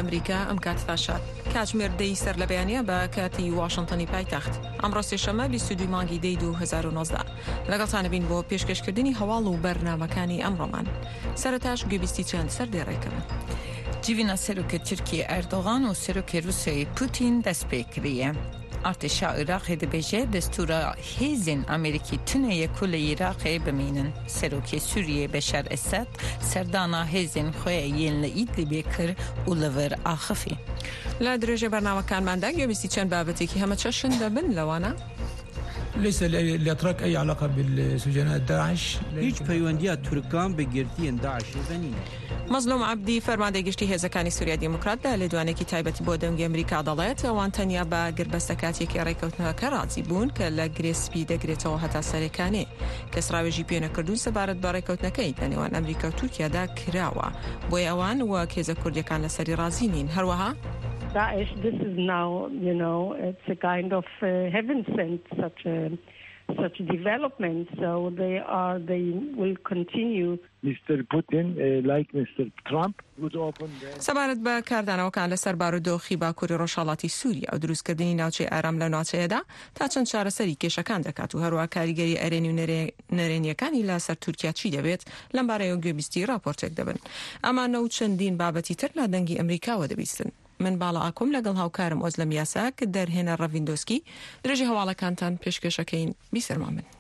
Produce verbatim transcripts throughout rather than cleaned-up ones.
ئەمریکا ئەم کات تاشات کاتژمێر دەی سەر لە بەیانیە بە کاتی واشنتنی پایتەخت ئەمڕۆ سێشەممە بیست و دوو مانگی دەی دوو هەزار و نۆزدە لەگەڵتانە بین بۆ پێشکەشکردنی هەواڵ و بەرنامەکانی ئەمڕۆمان. سەرەتاش گوێبیستی چەند سەر دێڕێکەوە. Civina serokê Tirkiye Erdoğan û serokê Rusyayê Putin dest pê kiriye. Artêşa Iraqê dibêje destûra hêzên Amerîkî tuneyê ku li Iraqê bimînin. Serokê Sûriyê Beşar Esed serdana hêzên xwe yên li Îdlibê kir û li vir axifî. لە درێژە بەرنامەکانماندا گوێبیستی چەند بابەتێکی هەمە چەشن دەبن لەوانە؟ ليس لإتراك أي علاقة بالسجناء داعش. هیچ پەیوەندیە تورکان بە گرتیên داعشê بنینە. مەزلوم عەبدی فەرماندەی گشتی هێزەکانی سووریا دیموکراتدا لە دوانێکی تایبەتی بۆ دەنگی ئەمریکا دەڵێت ئەوان تەنیا بە گربەستە کاتێکی ڕێکەوتنەوەکە ڕازی بوون کە لە گرێسپی دەگرێتەوە هەتا سەرەکانێ کەس ڕاوێژی پێ نەکردوون سەبارەت بە ڕێکەوتنەکەی لە نێوان ئەمریکا و تورکیادا کراوە بۆی ئەوان وەک هێزە کوردیەکان لەسەری ڕازی نین. هەروەها Daesh, this is now, you know, it's a kind of uh, heaven sent such a such a development. So they are, they will continue. Mister Putin, uh, like Mister Trump, would open the... سەبارەت بە کاردانەوەکان لەسەر بارودۆخی باکووری ڕۆژهەڵاتی سووریا و دروستکردنی ناوچەی ئارام لە ناوچەیەدا تا چەند چارەسەری کێشەکان دەکات و هەروە کاریگەری ئەرێنی و نەرێنیەکانی لەسەر تورکیا چی دەبێت لەم بارەیە گوێبیستی راپۆرتێک دەبن. ئەمانە و چەندین بابەتی تر لە دەنگی ئەمریکاوە دەبیستن. من باڵا ئاکۆم لەگەڵ هاوکارم ئۆزلەم یاسا کە دەرهێنە ڕەڤیندۆسکی درێژی هەواڵەکانتان پێشکەشەکەین بیسەرمان من.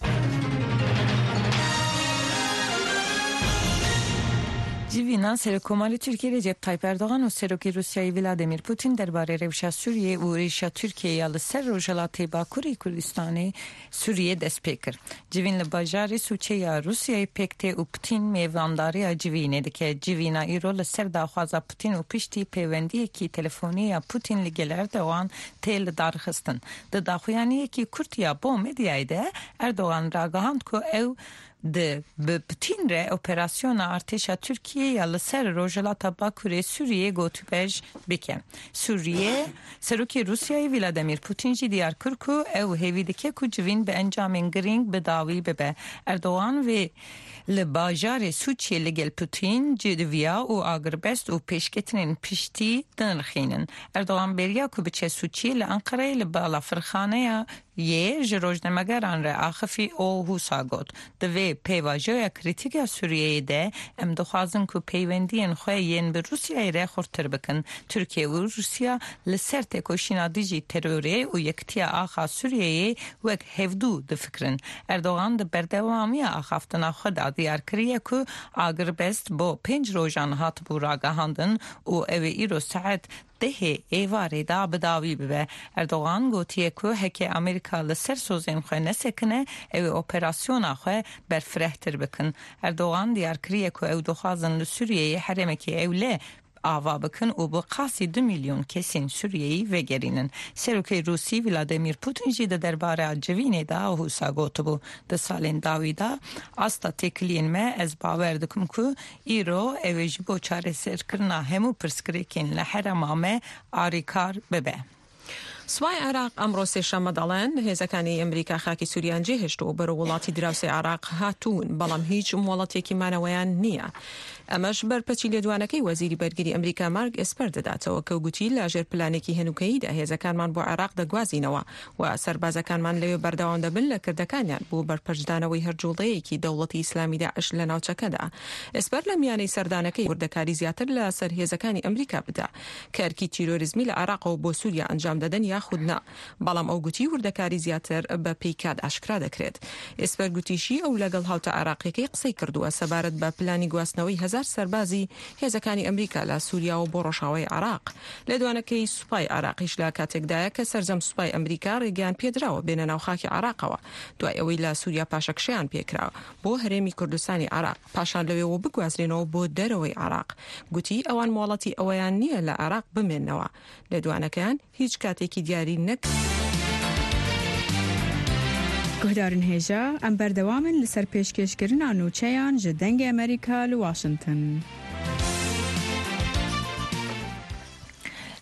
Civina Serokkomarê Tirkiye Recep Tayyip Erdoğan û serokê Rusyayê Vladimir Putin derbarê rewşa Sûriyê û êşa Tirkiyeyê li ser Rojhilatê Bakurê Kurdistanê Sûriyê dest pê kir. Civîn li bajarê Sûçeya Rusyayê pêk tê û Putin mêvandariya civînê dike. Civîna îro li ser daxwaza Putin û piştî pêwendiyekî telefonî ya Putin li gel Erdoğan tê li darxistin. Di daxuyaniyekî Kurtiya bo medyayê de Erdoğan ragihand ku ew de bi Putin re operasyona artêşa Tirkiye li ser Rojhilata Bakurê Sûriyê gotûbej bike. Sûriye serokê Rusyayê Vladimir Putin jî diyar kir ku ew hêvî dike ku civîn bi encamên giring bi dawî bibe. Erdoğan vê li bajarê Sûçiyê li gel Putin civiya û agirbest û pêşketinên piştî dinirxînin. Erdoğan bêriya ku biçe Sûçiyê li Enqereyê li bala firxaneya yê ji rojnamegeran re axifî û hûsa got. Di vê pêvajoya krîtîk ya Sûriyeyê de em dixwazin ku peywendiyên xwe yên bi Rusyayê re xurttir bikin. Tirkiye û Rusya li ser têkoşîna dijî terorê û yekitiya axa Sûriyeyê wek hevdû difikirin. Erdoğan di berdewamiya axaftina xwe da diyar kiriye ku agirbest bo pênc rojan hatibû ragihandin û ew ê îro saet dehê êvarê da bi dawî bibe. Erdoğan gotiye ku heke Amerîka li ser sozên xwe nesekine ew ê operasyona xwe berfirehtir bikin. Erdoğan diyar kiriye ku ew dixwazin li Sûriyeyê herêmekê ewle ava bikin û bi qasî du milyon kesên Sûriyeyî vegerînin. Serokê Rusî Vladimir Putin jî di derbareya civînê da hûsa gotibû. Di salên dawî da asta têkiliyên me ez bawer dikim ku îro ew ê ji bo çareserkirina hemû pirsgirêkên li herêma me arîkar bibe. سوپای عراق ئەمڕۆ سێشەممە دەڵێن هێزەکانی ئەمریکا خاکی سووریان جێهێشتەوە بەرە وڵاتی دراوسێ عراق هاتوون بەڵام هیچ مۆڵەتێکی مانەوەیان نییە. ئەمەش بەرپەچی لێدوانەکەی وەزیری بەرگری ئەمریکا مارک ئێسپەر دەداتەوە کە گوتی لاژێر پلانێکی هێنوکەییدا هێزەکانمان بۆ عراق دەگوازینەوە و سەربازەکانمان لەوێ بەردەوام دەبن لە کردەکانیان بۆ بەرپەرجدانەوەی هەرجوڵەیەکی دەوڵەتی ئیسلامی داعش لە ناوچەکەدا. ئێسپەر لە میانەی سەردانەکەی وردەکاری زیاتر لە سەر هێزەکانی ئەمریکا بدا کارکی تیرۆریزمی لە عراقەوە بۆ سووریا ئەنجام دەدەن یاخود نا. بەڵام ئەو گوتی وردەکاری زیاتر بە پێیکات ئاشکرا دەکرێت. ئێسپەر گوتیشی ئەو لەگەڵ هاوتە عراقیەکەی قسەی کردووە سەبارەت بە پلانی گواستنەوەی هەزار سەربازی هێزەکانی ئەمریکا لە سووریا و بۆ ڕۆژاوای عراق. لێدوانەکەی سوپای عراقیش لە کاتێکدایە کە سەرجەم سوپای ئەمریکا ڕێگەیان پێدراوە بێنە ناو خاکی عراقەوە دوای ئەوەی لە سووریا پاشەکشیان پێکراوە بۆ هەرێمی کوردستانی عراق پاشان لەوێەوە بگوازرێنەوە بۆ دەرەوەی عراق. گوتی ئەوان مۆڵەتی ئەوەیان نییە لە عراق بمێنەوە. لێدوانەکەیان هیچ کاتێکی دیاری نەک گهدارن هێژە ئەم بەردەوامن لەسەر پێشکەشکردنا نوچەیان ji dengê Amerîka li Washington.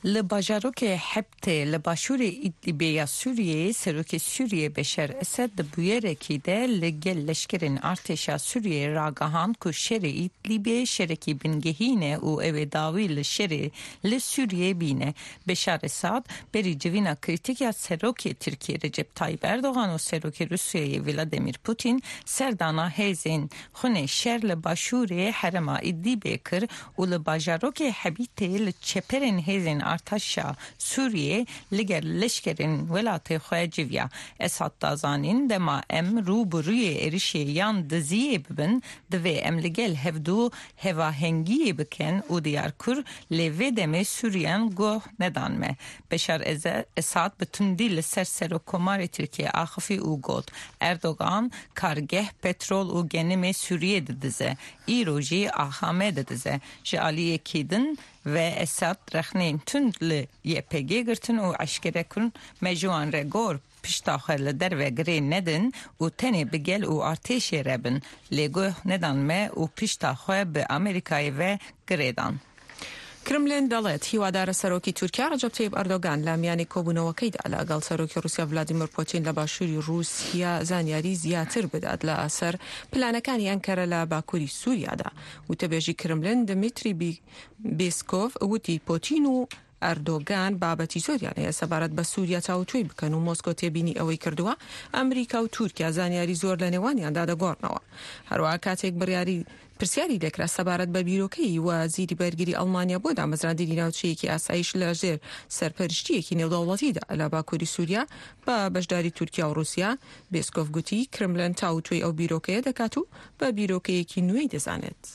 لباجاروک حبت لباشور ایدلیبیا سوریه سروک سوریه بشار اسد بویره کیده لگل لشکرین ارتشا سوریه راگهان کو شر ایدلیبیا شرکی بنگهینه و او داوی لشر لسوریه بینه بشار اسد بری جوینا کریتیکیا سروک ترکیه رجب طایب اردوغان و سروک روسیه ولادیمیر پوتین سردانا هیزین خونه شر لباشور حرما ایدلیبیا کر و لباجاروک حبیت لچپرین هیزین ارتشا سوریه لگر لشکرین ولات خواجویا اسات دازانین دما ام رو بروی ارشی یان دزیه ببن دوی ام لگل هفدو هوا هنگی بکن و دیار کر لیوی دمه سوریان گوه ندانمه بشار اسات بتندی لسر سر و کمار ترکیه آخفی او گود اردوغان کارگه پترول و گنم سوریه ددزه ایروژی آخامه ددزه جالیه کیدن و اساد رخنین تندل یه پگی گرتن و عشکره کن مجوان رگور پشتاخر لدر و گری ندن و تنی بگل و ارتش ربن لگوه ندان ما و پشتاخر به امریکای و گریدان. کرملین دەڵێت هیوادارە سەرۆکی تورکیا ڕەجەب تەیب ئەردۆغان لە میانی کۆبوونەوەکەیدا لەگەڵ سەرۆکی رووسیا ڤلادیمیر پوتین لە باشووری رووسیا زانیاری زیاتر بدات لە ئەسەر پلانەکانی ئەنکەرە لە باکووری سووریادا. وتەبێژی کرملین دمیتری بیسکۆف وتی پوتین و ئەردۆگان بابەتی زۆریان هەیە سەبارەت بە سووریا چاوتوی بکەن و مۆسکۆ تێبینی ئەوەی کردووە ئەمریکا و تورکیا زانیاری زۆر لە نێوانیاندا دەگۆڕنەوە. هەروەها کاتێک بڕیاری پرسیاری دەکرا سەبارەت بە بیرۆکەی وەزیری بەرگری ئەڵمانیا بۆ دامەزراندنی ناوچەیەکی ئاسایش لەژێر سەرپەرشتیەکی نێودەوڵەتیدا لە باکووری سووریا بە بەشداری تورکیا و رووسیا. بیسکۆف گوتی کرملین چاوتوی ئەو بیرۆکەیە دەکات و بە بیرۆکەیەکی نوێی دەزانێت.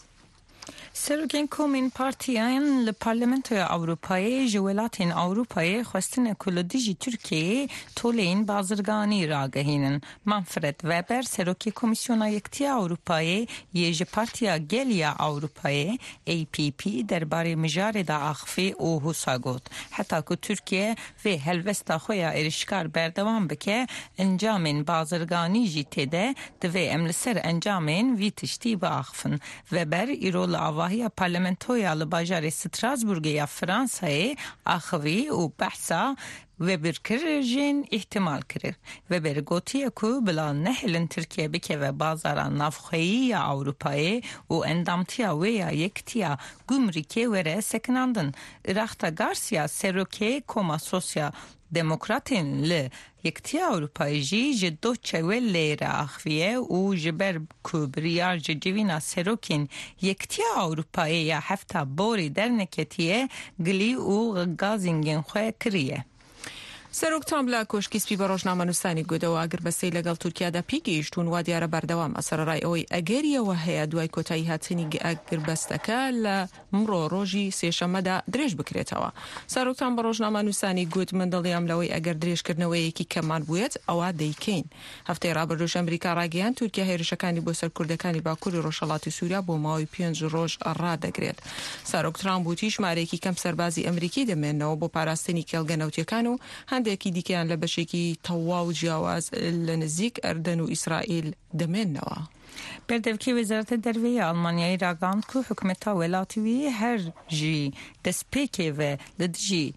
سروکین کومین پارتیان لپارلمنتوی اروپایی جولاتین اروپایی خواستن کلودیجی ترکیه تولین بازرگانی را گهینن. منفرد وبر سروکی کمیسیون یکتی اروپایی یج پارتیا گلیا اروپایی ای پی پی درباره مجاری دا اخفی او حساگوت. حتی که ترکیه و هلوستا خویا ارشکار بردوان بکه انجامین بازرگانی جی تیده دوی املسر انجامین وی تشتی با اخفن. وبر ایرول آواهی پارلمنتویا لباجار ستراسبورگیا فرانسای آخوی و بحثا و برکرجین احتمال کرد و برگوتی کو بلا نهلن ترکیه بکه و بازاران نافخویی اروپایی و اندامتیا و یا یکتیا گمرکی و ره سکناندن. رختا گارسیا سروکی کوما سوسیا دموکراتین ل یکتی اروپایی جی جدو چوه لیر اخویه و جبر کبریار جوینا سروکین یکتی اروپایی یا هفته بوری در نکتیه گلی و گازینگین خواه کریه. سەرۆک ترامپ لە کۆشکی سپی بە ڕۆژنامەنووسانی گوتەوە ئەگەر بەسەی لەگەڵ تورکیادا پێگەیشتون وا دیارە بەردەوام ئەسەرڕای ئەوەی ئەگەریەوە هەیە دوای کۆتایی هاتنی ئەگربەستەکە لە مڕۆ ڕۆژی سێشەممەدا درێژ بکرێتەوە. سەرۆک ترامپ بە ڕۆژنامەنووسانی گوت من دڵیام لەوەی ئەگەر درێژکردنەوەیەکی کەمان بووێت ئەوە دەیکەین. هەفتەی ڕابردووش ئەمریکا ڕاگەیاند تورکیا هێرشەکانی بۆ سەرکوردەکانی باکووری ڕۆژهەڵاتی سووریا بۆ ماوەی پێنج ڕۆژ ڕادەگرێت. سەرۆک ترامپ وتی ژمارەیەکی کەم سەربازی ئەمریکی دەمێنەوە بۆ پاراستنی کێڵگەنەوتیەکان و هەندێکی دیکەیان لە بەشێکی تەواو جیاواز لە نزیک ئەردەن و ئیسرائیل دەمێنەوە. بردوکی وزارت درویه آلمانیایی راگاند که حکومت ولاتوی هر جی دسپیکه و لدجی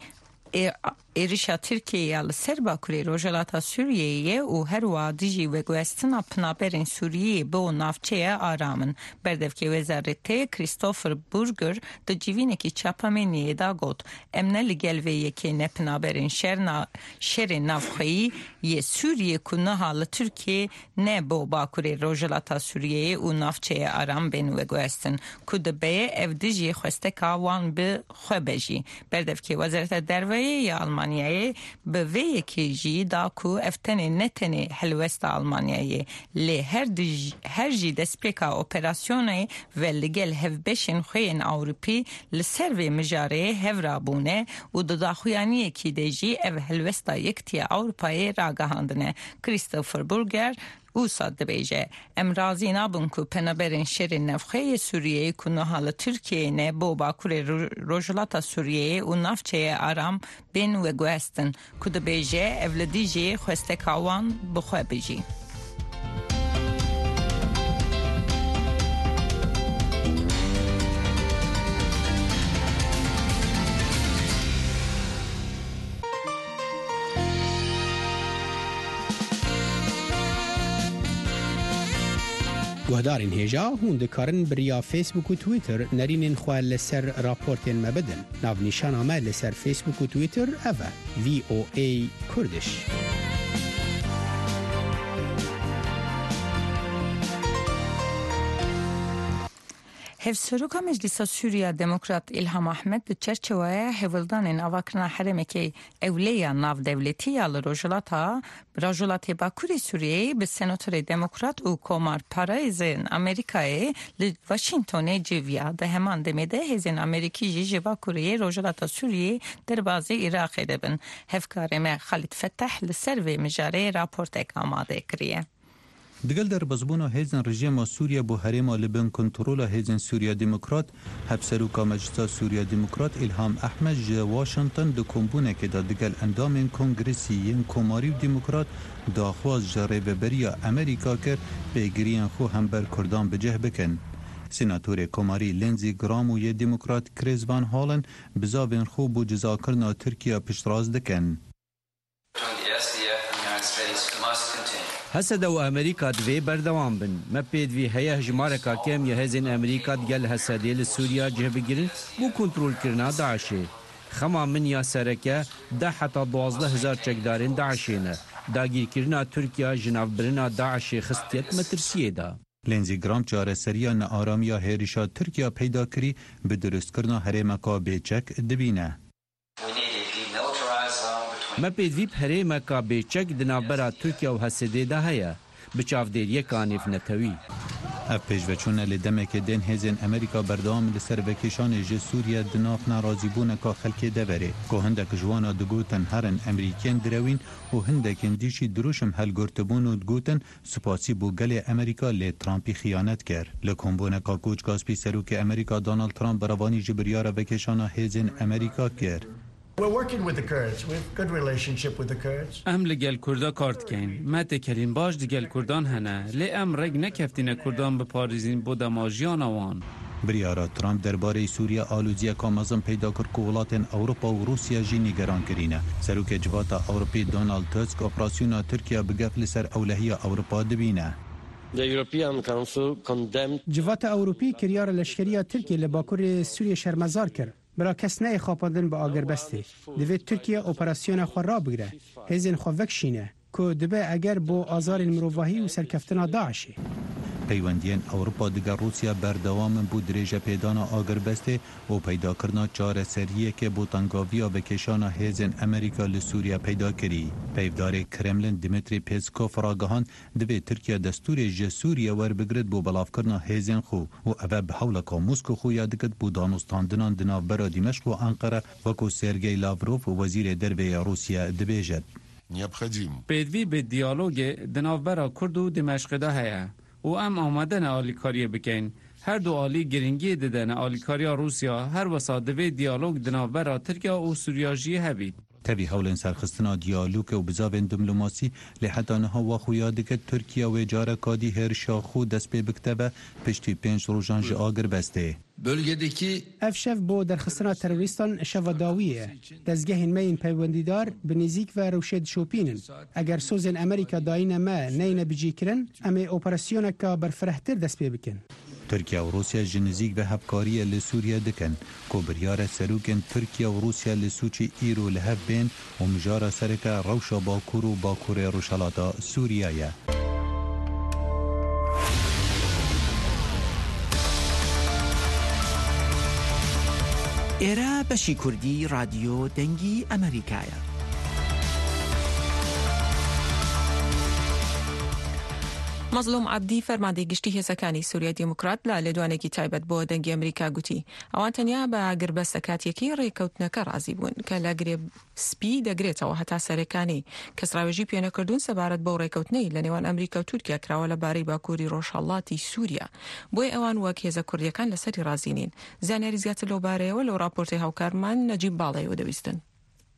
ایرشا ترکیه لسر باکوری روژلاتا سوریه و هر وادیجی و گوستنا پنابرین سوریه با نافچه آرامن. بردوکی وزارت کریستوفر بورگر دو جیوینه که چاپامینیه دا گود امنه لگلوه یکی نپنابرین شر, شر نافخویی یه سوریه کنه حال ترکیه نه با باکوری روژلاتا سوریه و نافچه آرام بین و گوستن کده به افدیجی خواسته کاوان به خوبجی. بردوکی وزارت درویه یا آلمان آلمانیایی به وی که جی دا کو افتنی نتنی حلوست آلمانیایی لی هر دی هر جی دسپیکا اپراسیونی و لگل هفبشن خوین اوروپی لسر و مجاره هفرابونه و دداخویانی که دی جی او حلوستا یکتی اوروپایی راگهاندنه. کریستوفر بورگر او ساده بیجه امرازی نابون که پنابرین شر نفخه سوریه کنه حال ترکیه نه با باکور روژلاتا سوریه و نفچه آرام بین و گوستن که ده بیجه اولدیجه خوستکاوان بخواه بیجی. گهدارین هجا هون دکارن بریا فیسبوک و تویتر نرینین خواه لسر راپورتین مبدن ناو نیشان آمه لسر فیسبوک و تویتر اوه وی او ای کردش. هفسروکا مجلس سوریا دموکرات إلهام أحمد بچرچوه هولدان اواکرنا حرمکی اولیا ناو دولتی آل روجلاتا راجولات باکوری سوریه به سناتور دموکرات و کومار پارایزن امریکای لواشنگتن جویا ده همان دمیده هزین امریکی جوا کوری روجلاتا سوریه در بازی عراق دبن هفکارم خالد فتح لسروی مجاره راپورت آماده کریه. دگل در بزبونا هیزن رژیم سوریا بو هرما لبن کنترول هیزن سوریا دموکرات هبسروکا مجلس سوریا دموکرات إلهام أحمد ج واشنطن د کومبونه کې د دگل اندام کنگرسی کوماری دموکرات داخواز جریب بریا امریکا کر به گریان خو هم بر کردان بجه بکن. سناتور کوماری لینزی گرام و یه دموکرات کریز وان هالن بزاوین خو بو جزا کرنا ترکیه پشتراز دکن. هسه و امریکا دوی بردوام بن ما پیدوی هیا هجمارکا کم یه هزین امریکا گل هسه لسوریا جه بگیرن بو کنترول کرنا داعشه خما من یا سرکه ده حتی دوازده هزار چکدارین داعشینه داگیر کرنا ترکیه جناف برنا داعشه خستیت مترسیه دا. لینزی گرام چاره سریا نه آرامیا هریشا ترکیه پیدا کری به درست کرنا هرمکا بیچک دبینه. ما پیدوی پره مکا بیچک دنابرا ترکیه و حسده ده هیا بچاف دیر یک آنیف نتوی. اف پیشوچونه لدمک دین هزین امریکا بردام لسر وکیشان جه سوریا دناف نارازی بونه که خلکی دوره که هندک جوانا دگوتن هرن امریکین دروین و هندکین دیشی دروشم هل گرتبون و دگوتن سپاسی بو گل امریکا لی ترامپی خیانت کر. لکن بونه که کوچ کاسپی سروک امریکا دونالد ترامپ بروانی جبریار وکیشان هزین امریکا کر. We're working with the Kurds. We have a good relationship with the Kurds. ام لگل کردا کارت کن. ما تکرین باش دیگل کردان هنه. لی ام رگ نکفتین کردان به پاریزین بودا ماجیان آوان. بریارا ترامپ درباره سوریا آلوزی کامازم پیدا کرد که ولاتن اروپا و روسیا جی نگران کرینه. سروک جواتا اروپی دونالد تسک اپراسیونا ترکیه بگفل سر اولهی اروپا دبینه. جواتا اروپی کریار لشکریه ترکیه لباکور سوریه شرمزار کرد. برا کس نه خواپاندن با آگر بسته دوید ترکیه اپراسیون خود را بگیره هزین خود وکشینه که دبه اگر با آزار المروواهی و سرکفتنا داعشه. پیوندین اروپا دیگر روسیا بردوام بود دریجه پیدانا آگر بسته و پیدا کرنا چاره سریه که بوتانگاویا بکشانا هیزن امریکا لسوریا پیدا کری. پیودار کرملین دیمیتری پیسکوف را گهان دوی ترکیه دستور جه سوریا ور بگرد بو بلاف کرنا هیزن خو و اوه بحولکا موسکو خو یادکت بو دانستاندنان دناف برا دمشق و انقره وکو سرگی لاوروف و وزیر دربی روسیا دبیجد. پیدوی به دیالوگ دنافبرا کرد و دمشق ده هیا و ام آمدن آلیکاری بکن هر دو آلی گرینگی ددن آلیکاری روسیا هر وسادوی دیالوگ دنافبرا ترکیه و سوریا جی هبید. تبی حول سرخستنا دیالوگ و بزاوین دیپلماسی لحتی نها و خویاده که ترکیه و جاره کادی هرشا خود دست پی بکتبه پشتی پنج روزانج آگر بسته. bölgedeki ev şev bo derxistana teröristan şeva dawiye dezgehên me yên peywendîdar bi nêzik ve rewşê dişopînin eger sozên Amerîka dayîne me neyne bicîkirin em ê operasyoneka berfirehtir dest pê bikin. ترکیه و روسیا جنزیک به هفکاری لسوریا دکن که بریار سروکن ترکیه و روسیا لسوچی ایرو لحف بین و مجار سرکه روشا باکور و باکور روشالاتا سوریایه. ایره بشی کردی رادیو دنگی امریکایه. مظلوم عبدی فرمانده گشتی هزکانی سوریا دیموکرات لا لدوانێکی تایبەت بۆ دەنگی ئەمریکا گوتی ئەوان تەنیا بە گربەستەکاتیەکی ڕێکەوتنەکە ڕازی بوون کە لە گرێ سپی دەگرێتەوە هەتا سەرەکانی کەسراوێژی پێنەکردوون سەبارەت بۆ ڕێکەوتنەی لە نێوان ئەمریکا و تورکیا کراوە لەبارەی باکووری ڕۆژهەڵاتی سووریا بۆی ئەوان وەک هێزە کوردیەکان لەسەری ڕازی نین. زانیاری زیاتر لەو بارەیەوە لەو راپۆرتەی هاوکارمان نەجیب باڵێەوە دەویستن.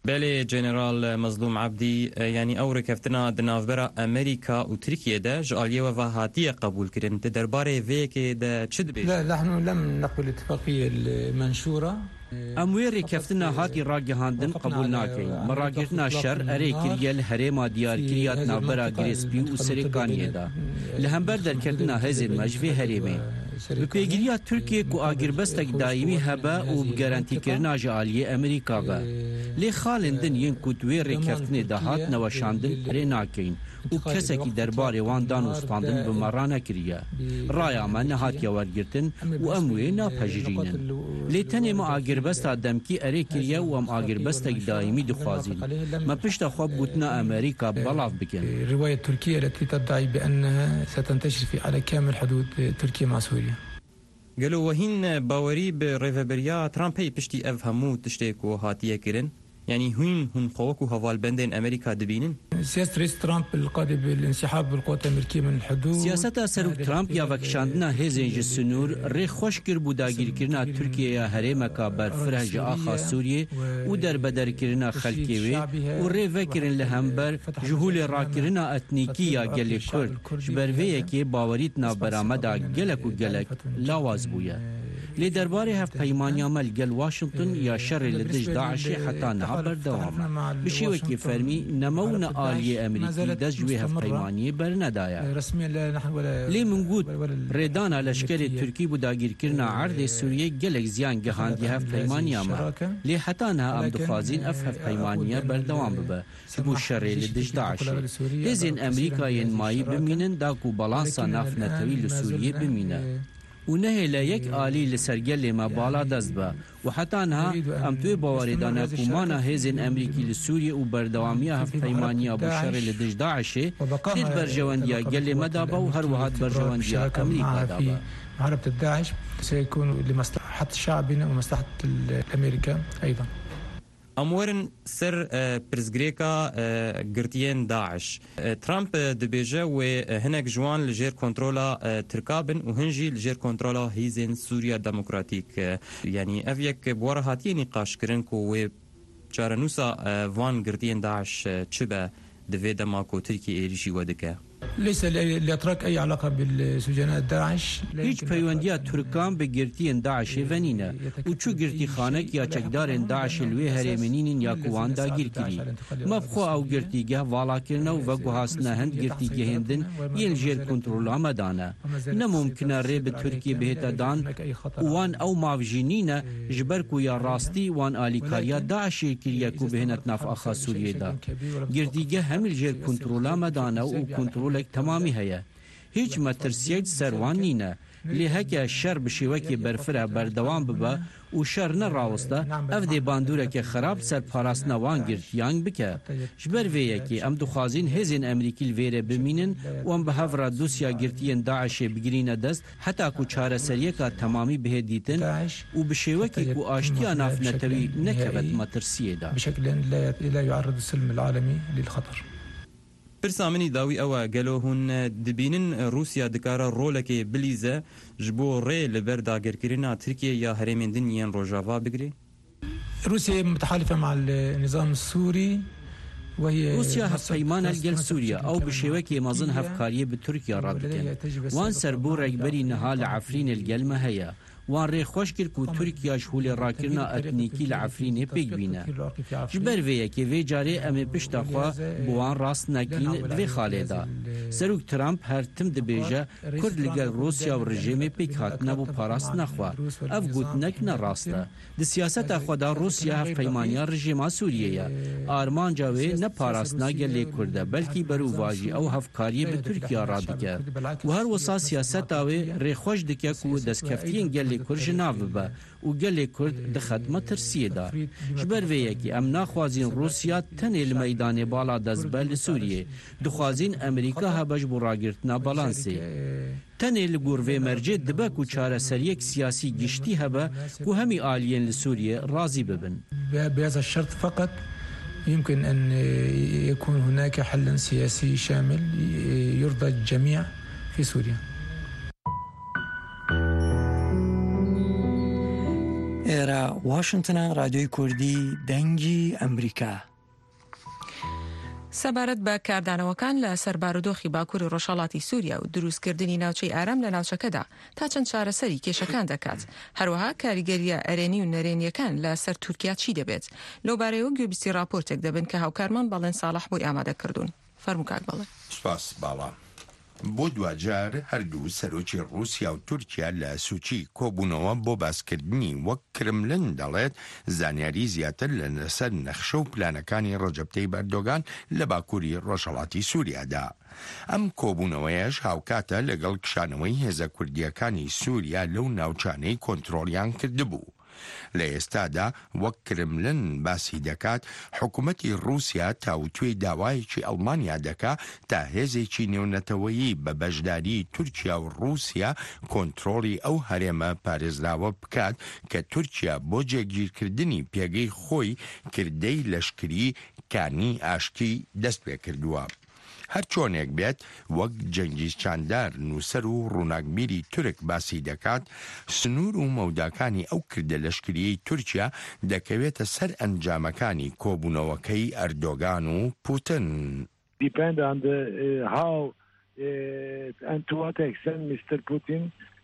بله جنرال مظلوم عبدي يعني أو ركفتنا دنافبرا أمريكا وتركيا دا جعلية وفاهاتية قبول كرن تدرباري فيك دا تشد لا نحن لم نقبل الاتفاقية المنشورة اموی رکفتنا هاتی راگهاندن قبول ناکین مراگرتنا شر اره کریل هرما دیار کریات نابرا گریسپی و سرکانیه دا لهمبر در کردنا هزین مجوی هرمی بپیگیریا ترکیه کو آگربستک دائمی هبا و بگارانتی کرنا جعالی امریکا با لی خالندن ین کتوی رکفتنی دهات نوشاندن اره ناکین و کسکی درباره وان دانوستاندن بمرانه کریه رایا من هاتیا ورگرتن و اموی ناپجرینن لی تنی ما آگربستا دمکی اره کریه و ام آگربستک دائمی دخوازین ما پشت خواب بوتنا امریکا بلاف بکن رواية تركيا التي تدعي بأنها ستنتشر على كامل حدود تركيا مع سوريا قالوا وهين باوري بريفابريا ترامبي بشتي افهمو تشتيكو هاتيه كرن يعني هين هن قوكو هوال بندين امريكا دبينن سياسة رئيس ترامب القادم بالانسحاب بالقوات الامريكيه من الحدود سياسة سروك ترامب يا وكشاندنا هيزنج السنور ري خوش كر بوداگير كرنا تركيا هرمكا برفرج اخا سوريا ودر بدر كرنا خلكيوي وري فكرن لهمبر جهول راكرنا اتنيكيا گلي كرد جبروي كي باوريتنا برامدا گلك وگلك لاواز بويا لی درباره هفت پیمانی عمل گل واشنطن یا شر لدج داعش حتی نهبر دوام بشیوه که فرمی نمون آلی امریکی دست جوی هفت پیمانی بر ندایا لی منگود ریدانا لشکر ترکی بوداگیر کرنا عرض سوریه گلک زیان گهاندی هفت پیمانی عمل لی حتی نه ام دخوازین اف هفت پیمانی بر دوام ببه بو شر لدج داعش هزین امریکای مایی بمینن داکو بالانسا ناف نتوی لسوریه بمینه ونه لا یک آلی لسرگل ما بالا دست با و حتی انها ام توی باوریدانه کمانا هزین امریکی لسوریه و بردوامی هفت پیمانی ابو شر لدج داعشه دید برجواندیا گل مدابا و هر وحد برجواندیا امریکا دابا محاربة الداعش سيكون لمصلحة شعبنا ومصلحة أمريكا أيضا امورن سر برزگریکا گرتین داعش ترامپ دبیجه و هنک جوان لجیر کنترولا ترکابن و هنجی لجیر کنترولا هیزن سوریا دموکراتیک یعنی اف یک بوار هاتی نقاش کرن کو و چارنوسا وان گرتین داعش چبه دوی دماکو ترکی ایریشی ودکه ليس لأتراك أي علاقة بالسجناء داعش هیچ پیوندی ترکان به گرتی داعش ونینه و چو گرتی خانک یا چکدار داعش لوی هرمنین یا کوان داگیر کری مبخو او گرتیگه والا کرنه و گوهاسنه هند گرتیگه هندن یل جیر کنترول آمدانه نممکنه ری به ترکیه بهتا دان وان او مافجینینه جبرکو یا راستی وان آلیکاریا داعش کریه کو بهنت ناف آخا سوریه دا گرتیگه همیل جیر کنترول آمدانه و کنترول تمامی هيا هیچ مترسیج سروان نینه لی هکه شر بشیوکی برفره بردوام ببا و شر نراوسته اف دی باندوره که خراب سر پاراس نوان گرد یانگ بکه جبر ویه که ام دخوازین هزین امریکی الویره بمینن و ام به هفرا دوسیا گرتین داعش بگرین دست حتی کو چاره سریه که تمامی به دیتن و بشیوکی کو آشتیا ناف نتوی نکبت مترسیه دا بشکل لا يعرض السلم العالمي للخطر برسامني داوي أوا قالوا هن دبينن روسيا دكارا رولكي بليزة جبو ري لبردا غيركرينا تركيا يا هرمين دنيان روجافا بقري روسيا متحالفة مع النظام السوري وهي روسيا هف پیمان الگل سوريا او بشوكي مازن هف كاريه بتركيا رابطن وان سربو ركبري نهال عفرين الگل ما هيا وان ری خوش کر کو ترکیه شهول راکرنا اتنیکی لعفرینه پیگ بینه جبر ویه که وی جاره امی پشت خوا بوان راست نکین دوی خالدا سروک ترامپ هر تم دبیجه کرد لگل روسیا و رژیم پیگ هاتنه بو پاراست نخوا اف گوت نک نراسته دی سیاست خوا دا روسیا هف پیمانیا رژیما سوریه آرمان جاوی نه پاراست نگلی کرده بلکی برو واجی او هف کاری به ترکیه را دکه و هر وسا سیاست آوی ری خوش دکه کو دستکفتین گلی کرد ناو با و گلی کرد د خدمت ترسیه دا جبر ویه که ام ناخوازین روسیا تنیل میدان بالا دزبل سوریه دخوازین امریکا هبج براگرتنا بالانسی تنیل گوروی مرجع دبا کو چاره سریک سیاسی گشتی هبا کو همی آلین لسوریه راضی ببن بهذا الشرط فقط يمكن أن يكون هناك حل سياسي شامل يرضى الجميع في سوريا را واشنگتن رادیوی کوردی دەنگی ئەمریکا. سەبارەت بە کاردانەوەکان لە سەر بارودۆخی باکووری ڕۆژهەڵاتی سووریا و دروستکردنی ناوچەی ئارام لە ناوچەکەدا تا چەند چارەسەری کێشەکان دەکات. هەروەها کاریگەریە ئەرێنی و نەرێنیەکان لە سەر تورکیا چی دەبێت؟ لەو بارەیەوە گوێبیستی راپۆرتێک دەبن کە هاوکارمان بەڵێن ساڵح بۆی ئامادەکردوون. فەرموو کاک بەڵێ. سپاس باڵا. بۆ دوجار هەردوو سەرۆکی رووسیا و تورکیا لە سوچی کۆبوونەوە بۆ باسکردنی وەک کرملن دەڵێت زانیاری زیاتر لەسەر نەخشە و پلانەکانی ڕەجەب تەیب ئەردۆغان لە باکووری ڕۆژهەڵاتی سووریادا. ئەم کۆبوونەوەیەش هاوکاتە لەگەڵ کشانەوەی هێزە کوردیەکانی سووریا لەو ناوچانەی کۆنتڕۆلیان کردبوو. لە ئێستادا وەک کرملن باسی دەکات حکوومەتی رووسیا تاوتوێی داوایەکی ئەڵمانیا دەکا تا هێزێکی نێونەتەوەیی بە بەشداری تورکیا و رووسیا کۆنتڕۆڵی ئەو هەرێمە پارێزراوە بکات کە تورکیا بۆ جێگیرکردنی پێگەی خۆی کردەی لەشکری کانی ئاشتی دەست پێ کردووە. هەر چۆنێک بێت وەک جەنگیز چاندار نووسەر و ڕووناکبیری تورک باسی دەکات سنوور و مەوداکانی ئەو کردە لەشکریەی تورکیا دەکەوێتە سەر ئەنجامەکانی کۆبوونەوەکەی ئەردۆغان و پوتن. Depend on the uh, how uh, and to what extent Mister Putin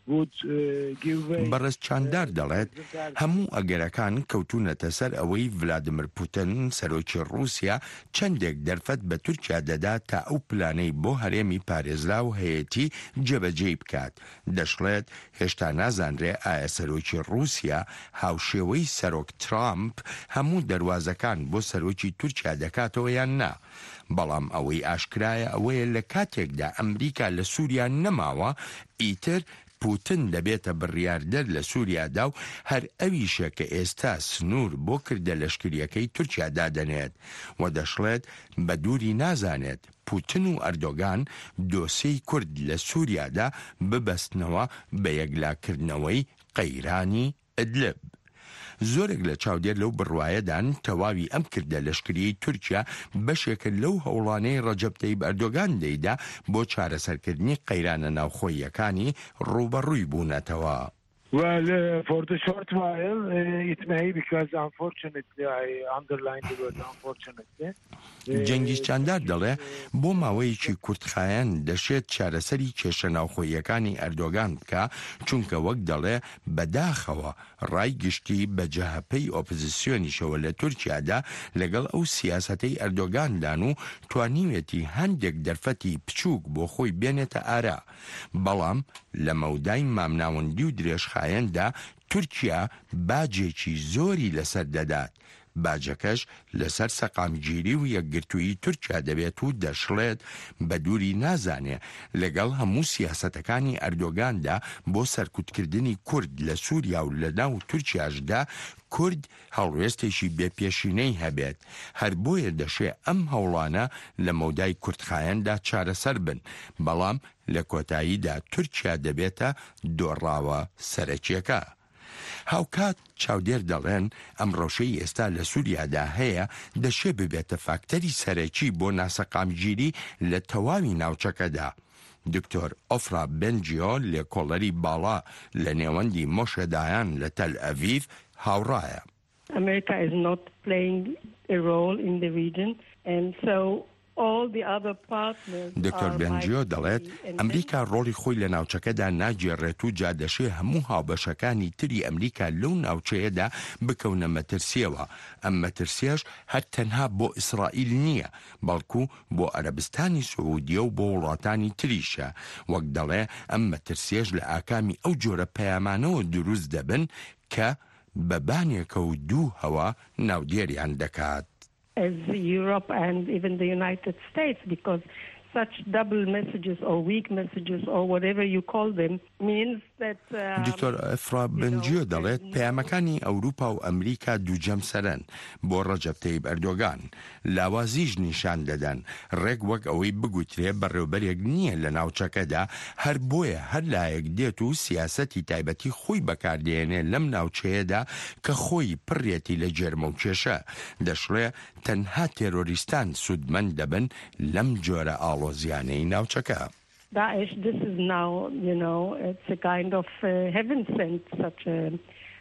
بەڕێز چاندار دەڵێت هەموو ئەگەرەکان کەوتونەتە سەر ئەوەی ڤلادیمیر پوتین سەرۆکی رووسیا چەندێک دەرفەت بە تورکیا دەدات تا ئەو پلانەی بۆ هەرێمی پارێزرا و هەیەتی جێبەجێ بکات. دەشڵێت هێشتا نازانرێ ئایا سەرۆکی رووسیا هاوشێوەی سەرۆک ترامپ هەموو دەواازەکان بۆ سەرۆکی تورکیا دەکاتەوە یان نا. بەڵام ئەوەی ئاشکرایە ئەوەیە لە کاتێکدا ئەمریکا لە سووریا نەماوە ئیتر پوتین دەبێتە بڕیاردەر لە سووریادا و هەر ئەویشە کە ئێستا سنوور بۆ کردە لەشکریەکەی تورکیا دادەنێت و دەشڵێت بە دووری نازانێت پوتین و ئەردۆغان دۆسەی کورد لە سووریادا ببەستنەوە بە یەکلاکردنەوەی قەیرانی ئیدلب. زۆرێک لە چاودێر لەو بڕوایەدان تەواوی ئەم کردە لەشکریەی تورکیا بەشێکە لەو هەوڵانەی ڕەجەب تەیب ئەردۆغان دەیدا بۆ چارەسەرکردنی قەیرانە ناوخۆییەکانی ڕوبەڕووی بوونەتەوە. Well, uh, for the short while, uh, it may because unfortunately, I underlined the word unfortunately. جەنگیز چاندار دەڵێ بۆ ماوەیەکی کورتخایەن دەشێت چارەسەری کێشە ناوخۆییەکانی ئەردۆغان بکە چونکە وەک دەڵێ بەداخەوە ڕای گشتی بە جەهەپەی ئۆپۆزیسیۆنیشەوە لە تورکیادا لەگەڵ ئەو سیاسەتەی ئەردۆغاندان و توانیوێتی هەندێک دەرفەتی بچووک بۆ خۆی بێنێتە ئارا. بەڵام لە مەودای مامناوەندی و درێژخایەندا تورکیا باجێکی زۆری لەسەر دەدات. باجەکەش لەسەر سەقامگیری و یەکگرتووی تورکیا دەبێت و دەشڵێت بە دووری نازانێ لەگەڵ هەموو سیاسەتەکانی ئەردۆغاندا بۆ سەرکوتکردنی کورد لە سووریا و لە ناو تورکیاشدا کورد هەڵوێستێکی بێپێشینەی هەبێت. هەر بۆیە دەشێ ئەم هەوڵانە لە مەودای کوردخایەندا چارەسەر بن، بەڵام لە کۆتاییدا تورکیا دەبێتە دۆڕاوە سەرەکیەکە. هاوکات چاودێر دەڵێن ئەم ڕەوشەی ئێستا لە سووریادا هەیە دەشێ ببێتە فاکتەری سەرەکی بۆ ناسەقامگیری لە تەواوی ناوچەکەدا. دکتۆر ئۆفرا بنجیۆ لێکۆڵەری باڵا لە نێوەندی مۆشەدایان لە تەل ئەڤیڤ هاوڕایە. America is not playing a role in the region and so دکتۆر بنجیۆ دەڵێت ئەمریکا ڕۆڵی خۆی لە ناوچەکەدا ناگێڕێت و جادەشێ هەموو هاوبەشەکانی تری ئەمریکا لەو ناوچەیەدا بکەونە مەترسیەوە. ئەم مەترسیەش هەر تەنها بۆ ئیسرائیل نییە، بەڵکو بۆ عەرەبستانی سعودیە و بۆ وڵاتانی تریشە. وەک دەڵێ ئەم مەترسیەش لە ئاکامی ئەو جۆرە پەیامانەوە دروست دەبن کە بەبانێکە و دوو هەوا ناودێریان دەکات. As Europe and even the United States, because such double messages or weak messages or whatever you call them means that دکتۆر ئەفرا بنجیۆ دەڵێت پەیامەکانی ئەوروپا و ئەمریکا دووجەم سەرن بۆ ڕەجەب تەیب ئەردۆغان، لاوازیش نیشان دەدەن ڕێک وەک ئەوەی بگوترێ بەڕێوەبەرێک نییە لە ناوچەکەدا، هەر بۆیە هەر لایەک دێت و سیاسەتی تایبەتی خۆی بەکاردێنێ لەم ناوچەیەدا کە خۆی پڕێتی لە جێرمە و کێشە. دەشڵێ تەنها تێرۆریستان سودمەند دەبن لەم جۆرە ئاڵۆزیانەی ناوچەکە. Daesh, this is now, you know, it's a kind of uh, heaven sent such a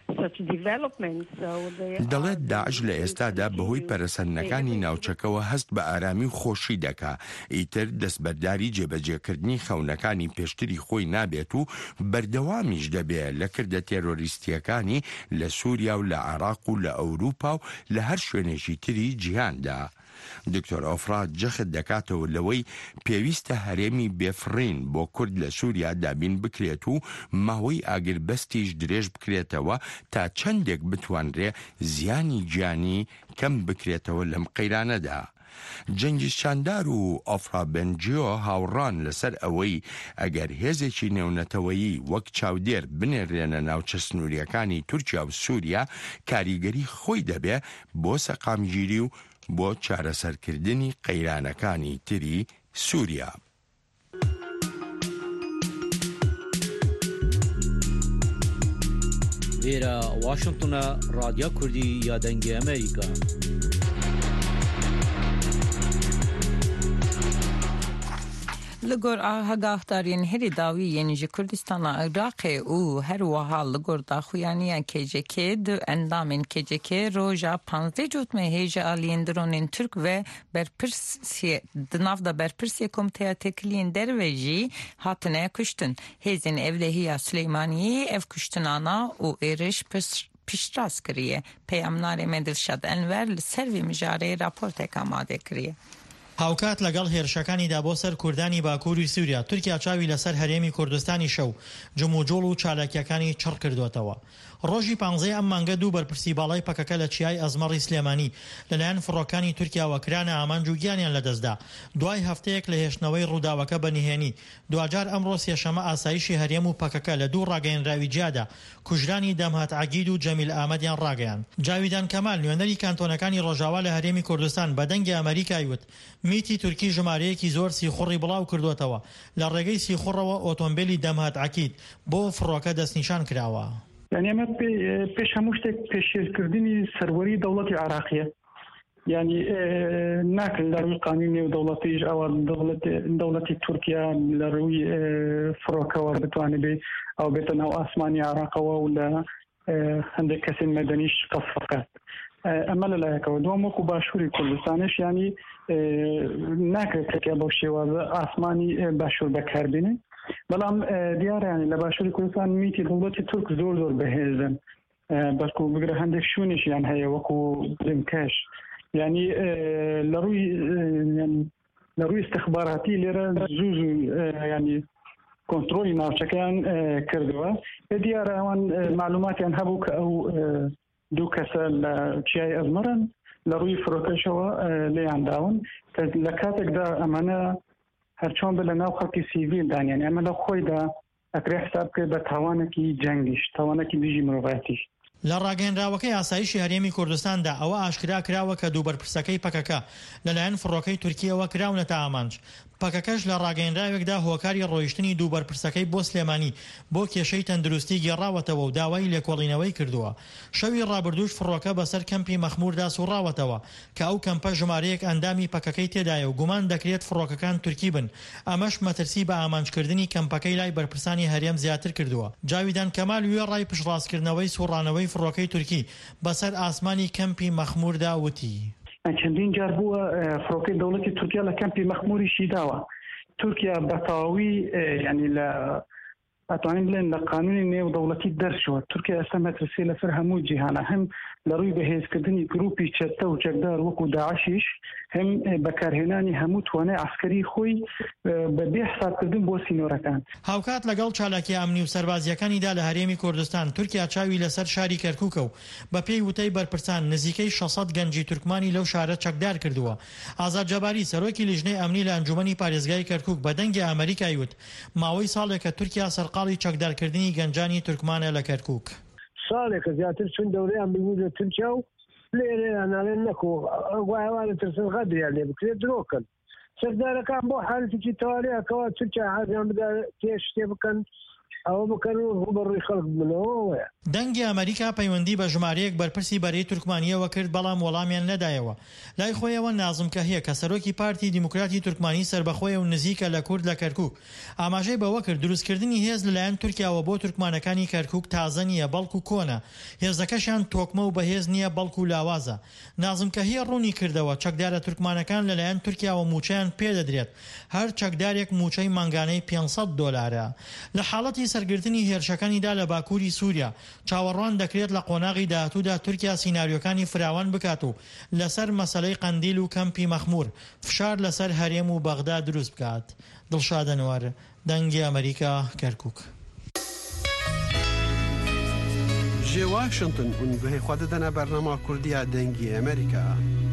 such developments. So they دەڵێت داعش لە ئێستادا بەهۆی پەرەسەندنەکانی ناوچەکەوە هەست بە ئارامی و خۆشی دەکا، ئیتر دەستبەرداری جێبەجێکردنی خەونەکانی پێشتری خۆی نابێت و بەردەوامیش دەبێت لە کردە تێرۆریستیەکانی لە سووریا و لە عێراق و لە ئەوروپا و لە هەر شوێنێکی تری جیهاندا. دکتۆر ئۆفرات جەخت دەکاتەوە لەوەی پێویستە هەرێمی بێفڕین بۆ کورد لە سووریا دابین بکرێت و ماوەی ئاگربەستیش درێژ بکرێتەوە تا چەندێک بتوانرێ زیانی گیانی کەم بکرێتەوە لەم قەیرانەدا. جەنگیز چاندار و ئۆفرا بەنجیۆ هاوڕان لەسەر ئەوەی ئەگەر هێزێکی نێونەتەوەیی وەک چاودێر بنێرێنە ناوچە سنووریەکانی تورکیا و سووریا کاریگەری خۆی دەبێ بۆ سەقامگیری و بۆ چارەسەرکردنی قەیرانەکانی تری سووریا. لێرە واشنگتنە رادیۆ کوردی یادەنگی ئەمریکا. لگور هەگاهدارین هەری داوی یعنی ji Kurdistana Iraqê û her wiha li gor daxuyaniya K C K di endamên K C K roja panzdeh cotmê hêja aliyên dronên Türk ve berpirsiyê di nav da berpirsiyê Komiteya Têkiliyên derve jî hatine kuştin. Hêzên Evlehiya Süleymaniyê ev kuştinana û êriş piştrast kiriye. Peyamnarê me Dilşad Enver li ser vê mijareyê raportek amade kiriye. هاوکات لەگەڵ هێرشەکانیدا بۆ سەر کوردانی باکووری سووریا تورکیا چاوی لەسەر هەرێمی کوردستانی شەو جموجۆڵ و چالاکیەکانی چڕ کردوتەوە. ڕۆژی پانزەی ئەم مانگە دوو بەرپرسی باڵای پەکەکە لە چیای ئەزمەڕی سلێمانی لەلایەن فڕۆکانی تورکیاوە کرانە ئامانج و گیانیان لەدەستدا. دوای هەفتەیەک لە هێشتنەوەی ڕووداوەکە بەنهێنی دوجار ئەمڕۆ سێشەمە ئاسایشی هەرێم و پەکەکە لە دوو ڕاگەیەنراوی جیادا کوژرانی دەمهات عەگید و جەمیل ئامەدیان ڕاگەیان. جاویدان کەمال نوێنەری کانتۆنەکانی ڕۆژاوا لە هەرێمی کوردستان بە دەنگی ئەمریکای وت میتی تورکی ژمارەیەکی زۆر سیخوڕی بڵاو کردوتەوە لە ڕێگەی سیخوڕەوە ئۆتۆمبیلی دەمهات عەکید بۆ فڕۆکە دەستنیشان کراوە. یعنی ئەمە پێش هەموو شتێک پێشێرکردنی سەروەری دەوڵەتی عێراقیە، یعنی ناکرد لە ڕووی قانون نێودەوڵەتیش ئەوە دەوڵەتی تورکیا لە ڕووی فڕۆکەوە بتوانێت بێ ئەو بێتە ناو ئاسمانی عێراقەوە و لە هەندێک کەسین مەدەنیش قەسف بکات. ئەمە لەلایەکەوە دووەم وەکو باشووری کوردستانش ینی ناکرێت تێکیا بەو شێوازە ئاسمانی باشوور بەکاربێنێ، بەڵام دیارە لە باشووری کوردستان میتی دەوڵەتی تورک زۆر زۆر بەهێزن بەڵکو بگرە هەندێک شوونێکیان هەیە وەکو دمکەش، ینی لە ڕووی لە ڕووی استخباراتی لێرە زوو زوو ینی کۆنتڕۆلی ناوچەکەیان کردووە. دیارە ئەوان معلوماتیان هەبوو کە ئەو دوو کەسە لە چیای ئەزمەرن لە ڕووی فرۆکەشەوە لێیان داون کە لە کاتێکدا ئەمانە هەرچۆن بە لە ناو خەڵکی سیڤیل دانیان ئەمە لە خۆیدا ئەکرێ حساب بکرێت بە تاوانێکی جەنگیش تاوانێکی دژی مرۆڤایەتیش. لە ڕاگەیەنراوەکەی ئاسایشی هەرێمی کوردستاندا ئەوە ئاشکرا کراوە کە دوو بەرپرسەکەی پەکەکە لەلایەن فڕۆکەی تورکیەوە کراونەتە ئامانج. پەکەکەش لە ڕاگەیەنراوێکدا هۆکاری ڕۆیشتنی دوو بەرپرسەکەی بۆ سلێمانی بۆ کێشەی تەندروستی گێڕاوەتەوە و داوای لێکۆڵینەوەی کردووە. شەوی ڕابردووش فڕۆکە بەسەر کەمپی مەخمووردا سوڕاوەتەوە کە ئەو کەمپە ژمارەیەک ئەندامی پەکەکەی تێدایە و گومان دەکرێت فڕۆکەکان تورکی بن. ئەمەش مەترسی بە ئامانجکردنی کەمپەکەی لای بەرپرسانی هەرێم زیاتر کردووە. جاویدان کەمال وێ ڕای پشتڕاستکردنەوەی سوڕانەوەی فڕۆکەی تورکی بەسەر ئاسمانی کەمپی مەخمووردا وتی چەندین جار بووە فڕۆکەی دەوڵەتی تورکیا لە کەمپی مەخمووریشی داوە. تورکیا بەتەواوی ینی لە ئەتوانین بڵێن لە قانونی نێودەوڵەتی دەرچووە. تورکیا ئێستا مەترسی لەسەر هەموو جیهانە، هەم لە ڕووی بەهێزکردنی گروپی چەتە و چەکدار وەکو داعشیش، هەم بەکارهێنانی هەموو توانای عسکەری خۆی بەبێ حسابکردن بۆ سینۆرەکان. هاوکات لەگەڵ چالاکی ئەمنی و سەربازیەکانیدا لە هەرێمی کوردستان تورکیا چاوی لەسەر شاری کەرکووکە و بە پێی وتەی بەرپرسان نزیکەی شەسەد گەنجی تورکمانی لەو شارە چەکدار کردووە. ئازاد جەباری سەرۆکی لیژنەی ئەمنی لە ئەنجومەنی پارێزگای کەرکووک بە دەنگی ئەمریکای وت ماوەی ساڵێکە تورکیا سەرقاڵی چەکدارکردنی گەنجانی تورکمانە لە کەرکووک. ساڵێکە زیاتر چون دەورەیان ببوو لە تورکیا و لێرە ئەناڵێن نەکۆ ئەوانە ترسن غەدریان لێ بکرێت درۆکەن. سەردارەکان بۆ حالەتێکی تەواریەکەوە تورکیا حەزیان بدا تێ شتێ بکەن ئەوە بکەن بەڕووی خەڵک بنەوە. دەنگی ئەمریکا پەیوەندی بە ژمارەیەک بەرپرسی بەرەی تورکمانیەوە کرد بەڵام وەڵامیان نەدایەوە. لای خۆیەوە نازم کەهەیە کە سەرۆکی پارتی دیموکراتی تورکمانی سربەخۆیە و نزیکە لە کورد لە کەرکووک ئاماژەی بەوە کرد دروستکردنی هێز لەلایەن تورکیاوە بۆ تورکمانەکانی کەرکووک تازە نییە بەڵکو کۆنە، هێزەکەشیان تۆکمە و بەهێز نییە بەڵکو لاوازە. نازم کەهەیە ڕوونی کردەوە چەکدارە تورکمانەکان لەلایەن تورکیاوە موچەیان پێدەدرێت، هەر چەکدارێک موچەی مانگانەی پێنجسەد دۆلارە. لە حاڵەتی سەرگرتنی هێرشەکانیدا لە باکووری سووریا چاوەڕوان دەکرێت لە قۆناغی داهاتوودا تورکیا سیناریۆکانی فراوان بکات و لەسەر مەسەلەی قەندیل و کەمپی مەخمور فشار لەسەر هەرێم و بەغدا دروست بکات. دڵشاد ئەنوار، دەنگی ئەمریکا، کەرکووک. جێ واشنگتن اون گوهی خوا دەدەنە بەرنامە کوردیە دەنگی ئەمریکا.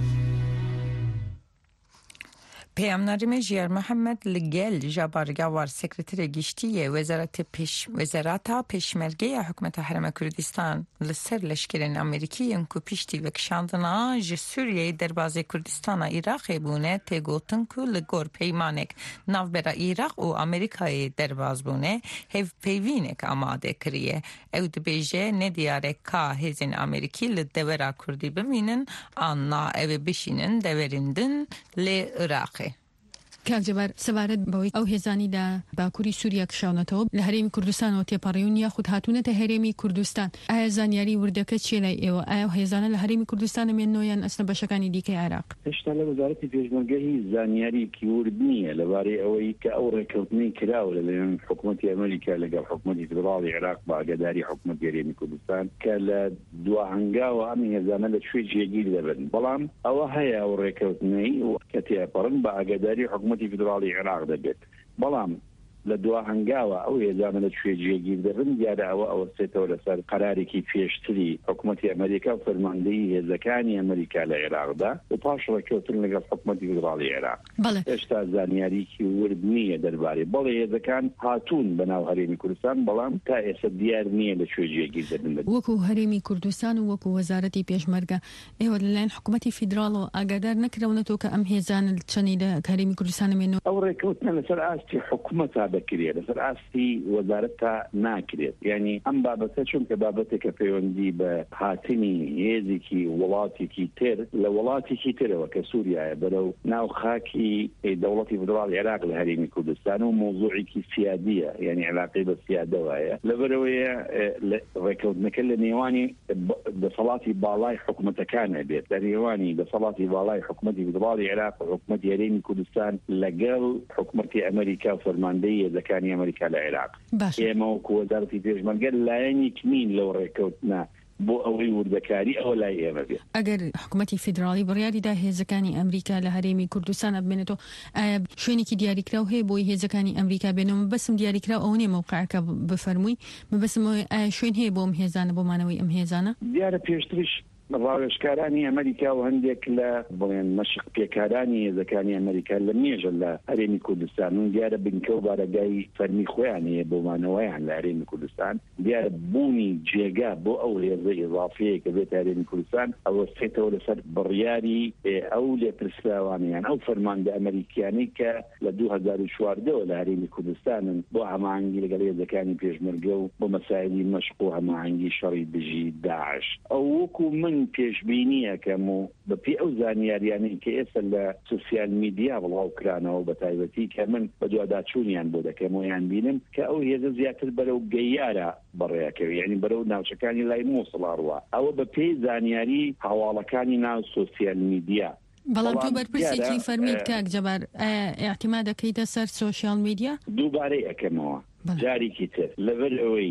پیامنەری ژیار محەممەد لەگەل ژابارگاوار سکرتەرە گشتیە وەزارەتە پێش وەزارەتە پێشمەرگەیە حکوومەتە هەرێمە کوردستان لەسەر لەشکرێن ئەمریکیەن و پشتی وەکشاندنا ji Sûriyeyê derbasê Kurdistana Iraqê bûne têgotin ku li gor peymanek navbera Iraq û Amerîkayê derbas bûne hevpeyvînek amade kiriye. Ew dibêje nediyarek ka hêzên Amerîkî li devera Kurdî bimînin an na ew ê bişînin deverên din lê Iraqê. کاک جەبار سەبارەت بەوەی ئەو هێزانیدا باکووری سووریا کشاونەتەوە لە هەرێمی کوردستانەوە تێپەڕیون یاخود هاتوونەتە هەرێمی کوردستان، ئایا زانیاری وردەکە چیە لای ئێوە؟ ئایا هێزانە لە هەرێمی کوردستانە مێننەوە یان ئەسنە بەشەکانی دیکەی عێراق؟ هێشتا لە وەزارەتی پێشمەرگە هیچ زانیاریکی ورد نییە لەبارەی ئەوەی کە ئەو ڕێکەوتنەی کراوە لەلایەن حکوومەتی ئەمریکا لەگەڵ حکوومەتی فێدراڵی عێراق بە ئاگاداری حکوومەتی هەرێمی کوردستان کە لە دواهەنگاوە ئەم هێزانە لە کوێ جێگیر دەبن. بەڵام ئەوە هەیە ئەو ڕێکەوتنەی کە تێپەڕن بە ئاگاداری حکوومەتی فێدراڵی عێراق دەبێت. بەڵام لە دوا هەنگاوە ئەو هێزانە لە کوێ جێگیر دەبن دیارە ئەوە ئەوەستێتەوە لەسەر قەرارێکی پێشتری حکوومەتی ئەمریکا و فەرماندەیی هێزەکانی ئەمریکا لە عێراقدا و پاش ڕێکەوتن لەگەڵ حکوومەتی فێدراڵی عێراق. هێشتا زانیاریکی ورد نییە دەربارەی بەڵێ هێزەکان هاتوون بەناو هەرێمی کوردستان بەڵام تا ئێستا دیار نییە لە کوێ جێگیر دەبن. وەکو هەرێمی کوردستان و وەکو وەزارەتی پێشمەرگە ئێوە لەلایەن حکوومەتی فێدراڵەوە ئاگادار نەکراونەتەوە کە ئەم هێزانە چەندی لە هەرێمی کوردستانە مێنەوە؟ ئەو ڕێکەوتنە لەسەر ئاستی حکوومەتا دەکرێت، لەسەر ئاستی وەزارەتە ناکرێت. یعنی ئەم بابەتە چونکە بابەتێکە پەیوەندی بە هاتنی هێزێکی وڵاتێکی تر لە وڵاتێکی ترەوە کە سووریایە بەرەو ناو خاکی دەوڵەتی فێدراڵی عێراق لە هەرێمی کوردستان و مۆزوعێکی سیادیە، یعنی علاقەی بە سیادەوەیە. لەبەرەوەیە ڕێکەوتنەکە لە نێوانی دەسەڵاتی باڵای حکوومەتەکانە بێت، لە نێوانی دەسەڵاتی باڵای حکوومەتی فێدراڵی عێراق و حکوومەتی هەرێمی کوردستان لەگەڵ حکوومەتی ئەمریکا و فەرماندەی هێزەکانی ئەمریکا لە عێراق. ئێمە وەکو وەزارەتی پێشمەرگە لایەنێک نین لەو ڕێکەوتنە بۆ ئەوەی وردەکاری ئەوە لای ئێمە بێت. ئەگەر حکوومەتی فێدراڵی بڕیاریدا هێزەکانی ئەمریکا لە هەرێمی کوردستانە بمێنێتەوە، ئایا شوێنێکی دیاریکراو هەیە بۆی هێزەکانی ئەمریکا بێنەوە؟ بەسم دیاریکراو ئەو نیە موقعەکە بفەرمووی بەسمەوەی ئایا شوێن هەیە بۆ ئەم هێزانە بۆمانەوەی ئەم هێزانە؟ دیارە پێشتریش ڕاوێژکارانی ئەمریکا و هەندێک لە بڵێن مەشق پێکارانی هێزەکانی ئەمریکا لە مێژە لە هەرێمی کوردستان و دیارە بنکە و بارەگای فەرمی خۆیان هەیە بۆمانەوەیان لە هەرێمی کوردستان. دیارە بوونی جێگا بۆ ئەو هێزە ئیضافەیە کە بێت هەرێمی کوردستان ئەوەستێتەوە لەسەر بڕیاری ئەو لێپرسراوانیان ئەو فەرماندە ئەمریکیانی کە لە دوو هەزار و چواردەوە لە هەرێمی کوردستانن بۆ هەماهەنگی لەگەڵ هێزەکانی پێشمەرگە و بۆ مەسایلی مەشق و هەماهەنگی شەڕی دژی داعش. ئەو وەکو من پێشبینی یەکەم و بەپی ئەو زانیاریانی کە ئێستا لە سوسیال میدیا بڵاوکرانەوە بە تایبەتی کە من بە دوواداچوونیان بۆ دەکەم و یان بینم کە ئەو هێزە زیاتر بەرەو گەیارە بەڕێیەکەوی، یعنی بەرەو ناوچەکانی لای مووسڵ ڕوە. ئەوە بەپێی زانیاری هەواڵەکانی ناو سوسیال میدیا. بەڵام تو بەرپرسێکی فەرمیت کاک جەبار ئاحتیما دەکەیتە سەر سۆشیال میدیا؟ دووبارەی ئەکەمەوە جارێکی تر لەبەر ئەوەی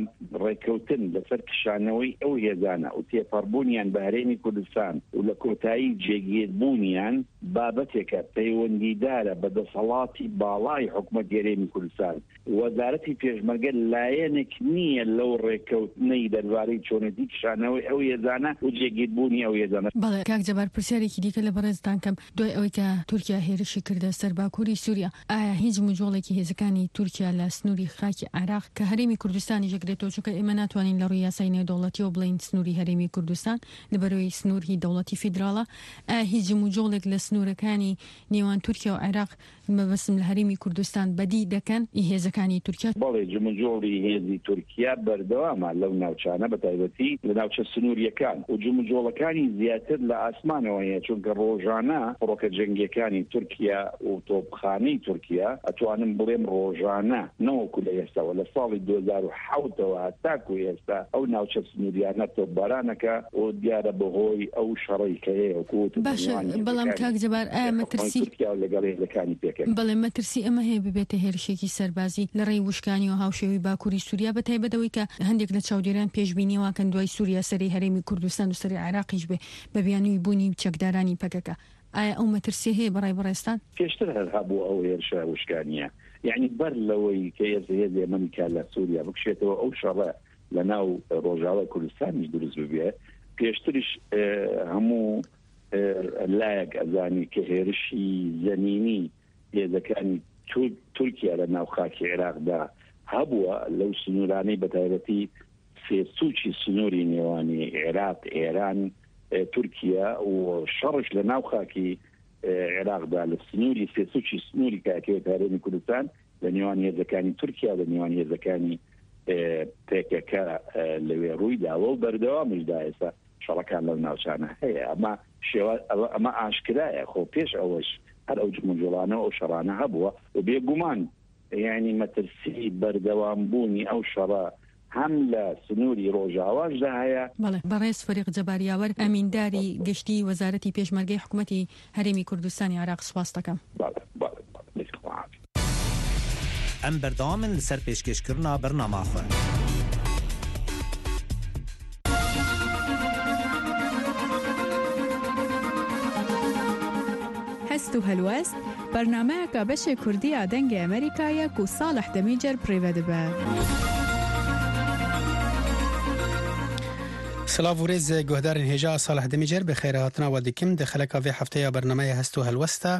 ڕێکەوتن لەسەر کشانەوەی ئەو هێزانە و تێپەڕبوونیان بە هەرێمی کوردستان و لە کۆتایی جێگیربوونیان بابەتێکە پەیوەندیدارە بە دەسەڵاتی باڵای حکوومەت هەرێمی کوردستان. وەزارەتی پێشمەرگە لایەنێک نییە لەو ڕێکەوتنەی دەربارەی چۆنەتی کشانەوەی ئەو هێزانە و جێگیربوونی ئەو هێزانە. بەڵێ کاک جەبار پرسیارێکی دیکە لە بەڕێزتان کەم دوای ئەوەی کە تورکیا هێرشی کردە سەر باکووری سووریا، ئایا هیچ مجۆڵێکی هێزەکانی تورکیا لە سنووری خاکی عێراق کە هەرێمی کوردستانی ژەگرێتەوە چونکە ئێمە ناتوانین لە ڕووی یاسای نێودەوڵەتیەوە بڵین سنووری هەرێمی کوردستان لەبەرەوەی سنووری دەوڵەتی فێدراڵە، ئایا هیچ مجۆڵێک لە سنوورەکانی نێوان تورکیا و عێراق مەبەستم لە هەرێمی کوردستان بەدی دەکەن هێزەکانی تورکیا بەڵێ جمجۆڵی هێزی تورکیا بەردەوامە لەو ناوچانە بە تایبەتی لە ناوچە سنووریەکان و جمجۆڵەکانی زیاتر لە ئاسمانەوە هەیە چونکە ڕۆژانە فڕۆکە جەنگیەکانی تورکیا و تۆپخانەی تورکیا ئەتوانم بڵێم ڕۆژانە نەوەکو لە ئێستاوە لە ساڵی دوو هەزار و حەوتەوە تاکو ئێستا ئەو ناوچە سنووریانە تۆپبارانەکە و دیارە بەهۆی ئەو شەڕی کە هەیە وەکوت باشە بەڵام کاک جەبار ئایا مەترسی لەگەڵ هێزەکانی پێکەن بەڵێ مەترسی ئەمە هەیە ببێتە هێرشێکی سەربازی لە ڕێی وشکانی و هاوشێوی باکووری سووریا بە تایبەتەوەی کە هەندێک لە چاودێران پێشبینیەوە کەن دوای سووریا سەری هەرێمی کوردستان و سەری عێراقیش بێ بە بیانووی بوونی چەکدارانی پەکەکە ئایا ئەو مەترسی هەیە بەڕای بەڕێستان پێشتر هەر هەبوو ئەو هێرشە وشکانیە یعنی بەر لەوەی کە هێزە ئەمریکا لە سووریا بکشێتەوە ئەو شەڕە لە ناو ڕۆژاوای کوردستانیش دروست ببێ پێشترش هەموو لایەک ئەزانی کە هێرشی زەمینی هێزەکانی تورکیا لە ناو خاکی عێراقدا هەبووە لەو سنوورانەی بە تایبەتی سێسووکی سنووری نێوانی عێراق ئێران تورکیا و شەڕش لە ناو خاکی عێراقدا لە سنووری سێسووکی سنووری کاکەوە هەرێمی کوردستان لە نێوان هێزەکانی تورکیا لە نێوان هێزەکانی پێکەکە لەوێ ڕووی داوە و بەردەوامشدا ئێستا شەڕەکان لەو ناوچانە هەیە ئەمە ئەمە ئاشکرایە خۆ پێش ئەوەش هەر ئەو جمجۆڵانە ئەو شەڕانە هەبووە و بێگومان یعنی مەترسی بەردەوامبوونی ئەو شەڕە هەم لە سنووری ڕۆژاواشدا هەیە. بەڵێ بەڕێز فەریق جەباریاوەر ئەمینداری گەشتی وەزارەتی پێشمەرگەی حکوومەتی هەرێمی کوردستانی عێراق سوپاس دەکەم. ئەم بەردەوامن لەسەر پێشکەشکردنا بەرنامە خۆ. هەست و هەلوەست بەرنامەیەکە بەشێ کوردیە دەنگی ئەمریکایەک و ساڵح دەمیجەر پڕێوە دەبە. سلااو ورێز گوهدارن هێژا ساڵح دەمیجەر بەخێرە هاتناوە دیکم دەخەلەکە vê هەفتەیە بەرنامەیە هەست و هەلوەستە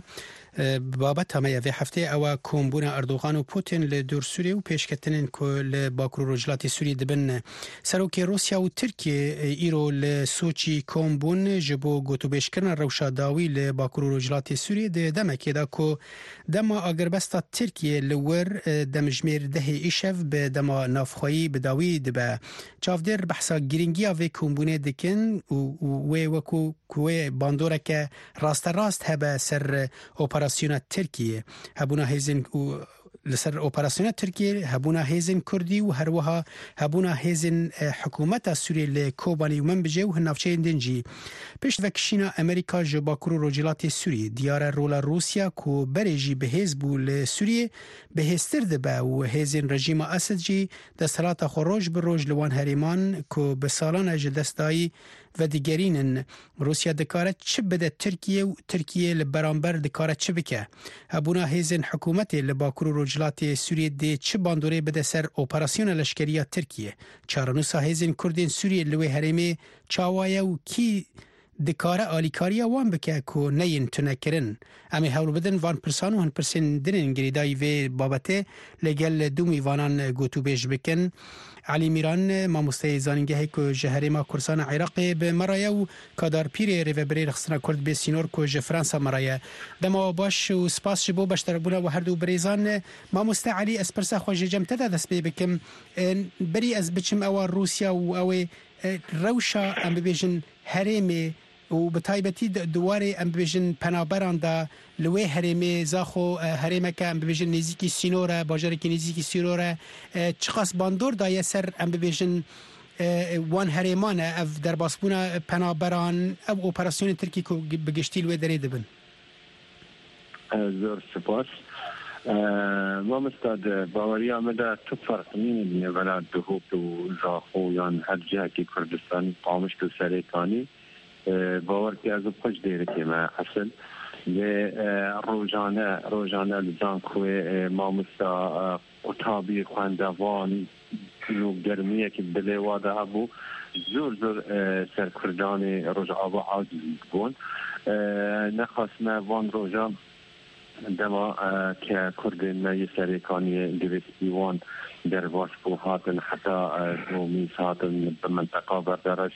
بابەت هەمەیە vê هەفتەیە ئەوە کۆمبوونە ئەردۆغان و پوتین لە دوور سووریە و پێشکەتنن لە باکوور و ڕۆژهەڵاتی سووری دەبن سەرۆکی رووسیا و تورکیە ئیرۆ لە سۆچی کۆمبوون ji بۆ گۆتوبێژکردنە ڕەوشەداوی لە باکوور و ڕۆژهەڵاتی سووریە دە دەمەکێدا کۆ دەما ئاگربەستا تورکیە لە وەر دەمژمێر دەهێ ئیشەv بە دەما نافخۆیی بداوی دەبە چاودێر بەحسا گرنگیە vê کۆمبوونێ دکن و وێ وەکو کوێ باندۆرەکە ڕاستە ڕاست هەبە سەر ئۆپەراسیۆنە تورکیە هەبوونە هێزن و لەسەر ئۆپەراسیۆنە تورکیە هەبوونە هێزن کوردی و هەروەها هەبوونە هێزن حکوومەتە سووریە لە کۆبانی و من بژێ و هەناوچەیە دنجی پشت vekişîna ئەمریکا ji باکوور و ڕۆژهەڵاتی سووریە دیارە ڕۆڵە رووسیا کو بەرێژی بەهێز بوو لە سووریە بەهێزتر دەبە و هێزن ڕژیمە ئەسدجی دەسەڵاتە خۆڕۆژ بڕۆژ لەوان هەرێمان کو بە ساڵانە ji دەستایی ڤەدیگەرینن رووسیا دەکارێت چ بدە تورکیە و تورکیە لە بەرامبەر دەکارێت چ بکە هەبوونە هێزن حکوومەتێ لە باکوور و ڕۆژهەڵاتی سووریە دێ چ باندۆرێ بدە سەر ئۆپەراسیۆنە لەشکریە تورکیە چارەنووسا هێزن کوردین سووریە لەوێ هەرێمێ چاوایە و کی دکارە ئالیکاریە وان بکە کۆ نەین تونەکردن ئەمێ هەوڵ بدن وان پرسان و هەن پرسین درن گریدای vê بابەتێ لەگەل دوو میوانان گوتوبێژ بکەن علی میران مامۆستای زانینگەهەی کو ji herêma Kurdistanê Iraqê bi meraya û kadarpîrê rêveberê rexistina Kurd bê sînor ku ji Fransa meraya dema baş û spas ji bo beşterebûna we her du birêzan mamoste Elî ez pirsa xwe ji cem te de dest pê bikim berî ez biçim ewa Rûsya û ew ê rewşa em bibêjin herêmê û bi taybetî duwarê em bibêjin penaberan da li wê herêmê zaxo herêmeke em bibêjin nêzîkî sînor e bajarekî nêzîkî sînor e çi qas bandor daye ser em bibêjin wan herêman e ev derbasbûna penaberan ev operasyonê Tirkî ku bi giştî li wê derê dibin. زۆر سپاس مامۆستا باوەریە مەدا تو فەرقنی نێڤەلا دهۆک و زاخۆ یان هەر جیهەکی کوردستان قامشت و سەرێکانی باوەرکی ئەز خۆش دێرەکێمە ئەسل لێ ڕۆژانە ڕۆژانە لەجان کوێ مامۆستا قوتابی خوێندەوان و گەرمیەکی دلێوادا هەبوو زۆر زۆر سەرکردانی ڕۆژئاوا عاجز بوون نەخواستمە وان ڕۆژە دما که کردن نای سریکانی گرفتیوان در واسپو هاتن حتی مومیس هاتن به منطقه بردارش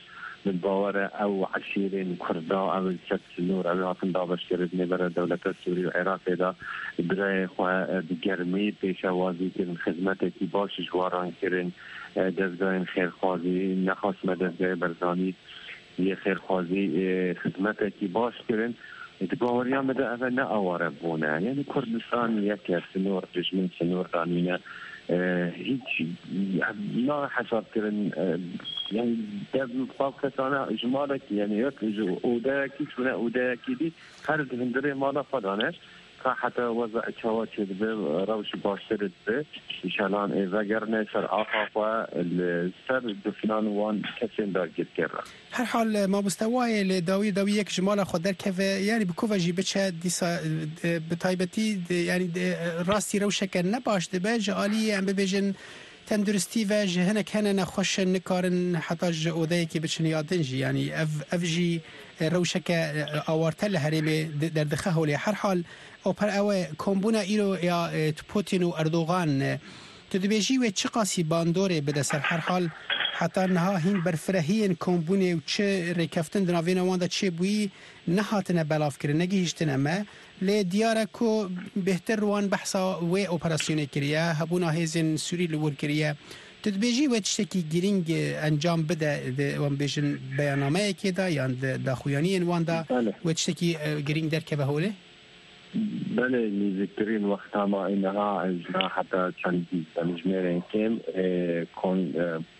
بالباور او عشيرين كردا او الست نور او هاتن دابش كردني برا دولة السوري والعراق دا برای خواه بگرمی پیشوازی کرن خدمت کی باش جواران کرن دزگاه خیرخوازی نخواست دزگاه برزانی یه خیرخوازی خدمت کی باش کرن باوریان بده اول نه آواره بونه یعنی کردستان یک سنور رژیم سنور دانینه هیچ نه حساب کردن یعنی در مقابل کسانه اجمالا کی یعنی یک اوده کی چونه اوده کی دی هر دندره مالا فدانش که حتی وضع چوات شد به روش باشتر به ایشالان اگر نه سر آخاف و سر دفنان وان کسی درگیر کرده. هر حال ما مستوای لداوی داوی یک جمال خود در که یعنی بکوفه جی بچه دیسا بتایبتی یعنی راستی روشک نباش دبه جالی ام ببیجن تندرستی و جهنه کنه نخوش نکارن حتی جعوده که بچن یادن جی یعنی اف اف جی روشک آوارتل هرمه در دخه هولی هر حال او پر او کمبونا ایرو یا پوتین و اردوغان تدبیجی و چه قاسی باندوره بده سر هر حال حتی نها هین برفرهین کمبونه و چه ریکفتن دناوین وانده چه بوی نهاتنه بلاف کرن نگیشتنه ما لی دیاره که بهتر روان بحثا و اپراسیونه کریه هبونا هیزن سوری لور کریه تدبیجی و چشتکی گرینگ انجام بده وان بیشن بیانامه که دا یا دا خویانی وانده و چشتکی گرینگ در که بهوله؟ بله نزدیکترین وقت ما اینها از حتی چند مجموعه کم کن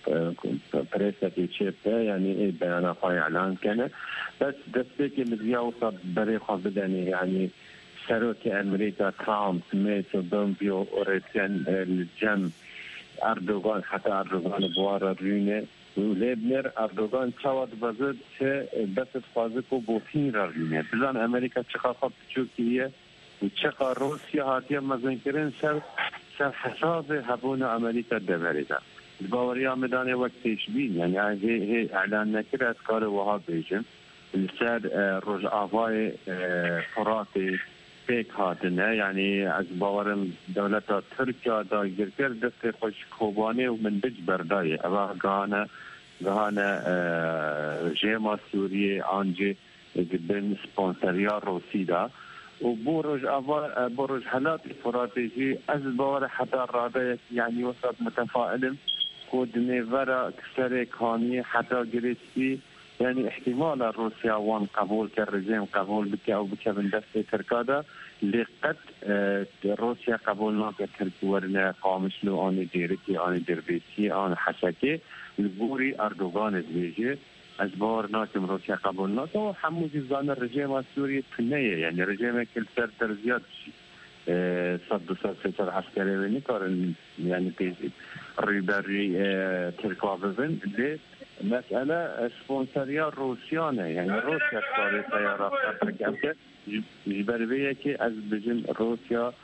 پرستی چپه یعنی بیانات اعلان کنه بس دسته که مزیا وصل برای خود بدنی یعنی سروک امریکا ترامپ میت و بمبیو اورتن الجم اردوغان حتی اردوغان بوار رونه ولبنر اردوغان چواد بزد چه بس فازه کو بوفین رونه بزن امریکا چقدر خب چوکیه و چقدر روسیه هاتیه مزن کرن سر سر حساب هبون امریکا دبریده باوری آمدانه وقت تشبیل یعنی هی اعلان نکره از کار وها بیجن سر روز آوای فراتی پیک هاتنه یعنی از باورم دولت ترکیه دا گرگر دست خوش کوبانه و من بج بردایه اوه گهانه گهانه جیما سوریه آنجی بین سپانسریا روسی دا و بورج اول بورج حالات استراتيجي از باور حتى الرادة يعني وصلت متفائل كود نيفرا كسر كاني حتى جريسي يعني احتمال روسيا وان قبول كالرجيم قبول بك او بك من دست تركادا لقد روسيا قبول ما كتركي ورنا قامش له اني ديركي اني دربيسي اني حسكي البوري اردوغان زويجي از باور ناکم روسیه قبول نکرد و هموزی زن رژیم سوریه تنیه یعنی رژیم کل سر در زیاد شی صد دو صد سه صد عسکری و نیکارن یعنی پیزی ریبری ترکا بزن لی مسئله سپانسریا روسیانه یعنی روسیه کاری سیارات کرده جبرویه که از بجن روسیا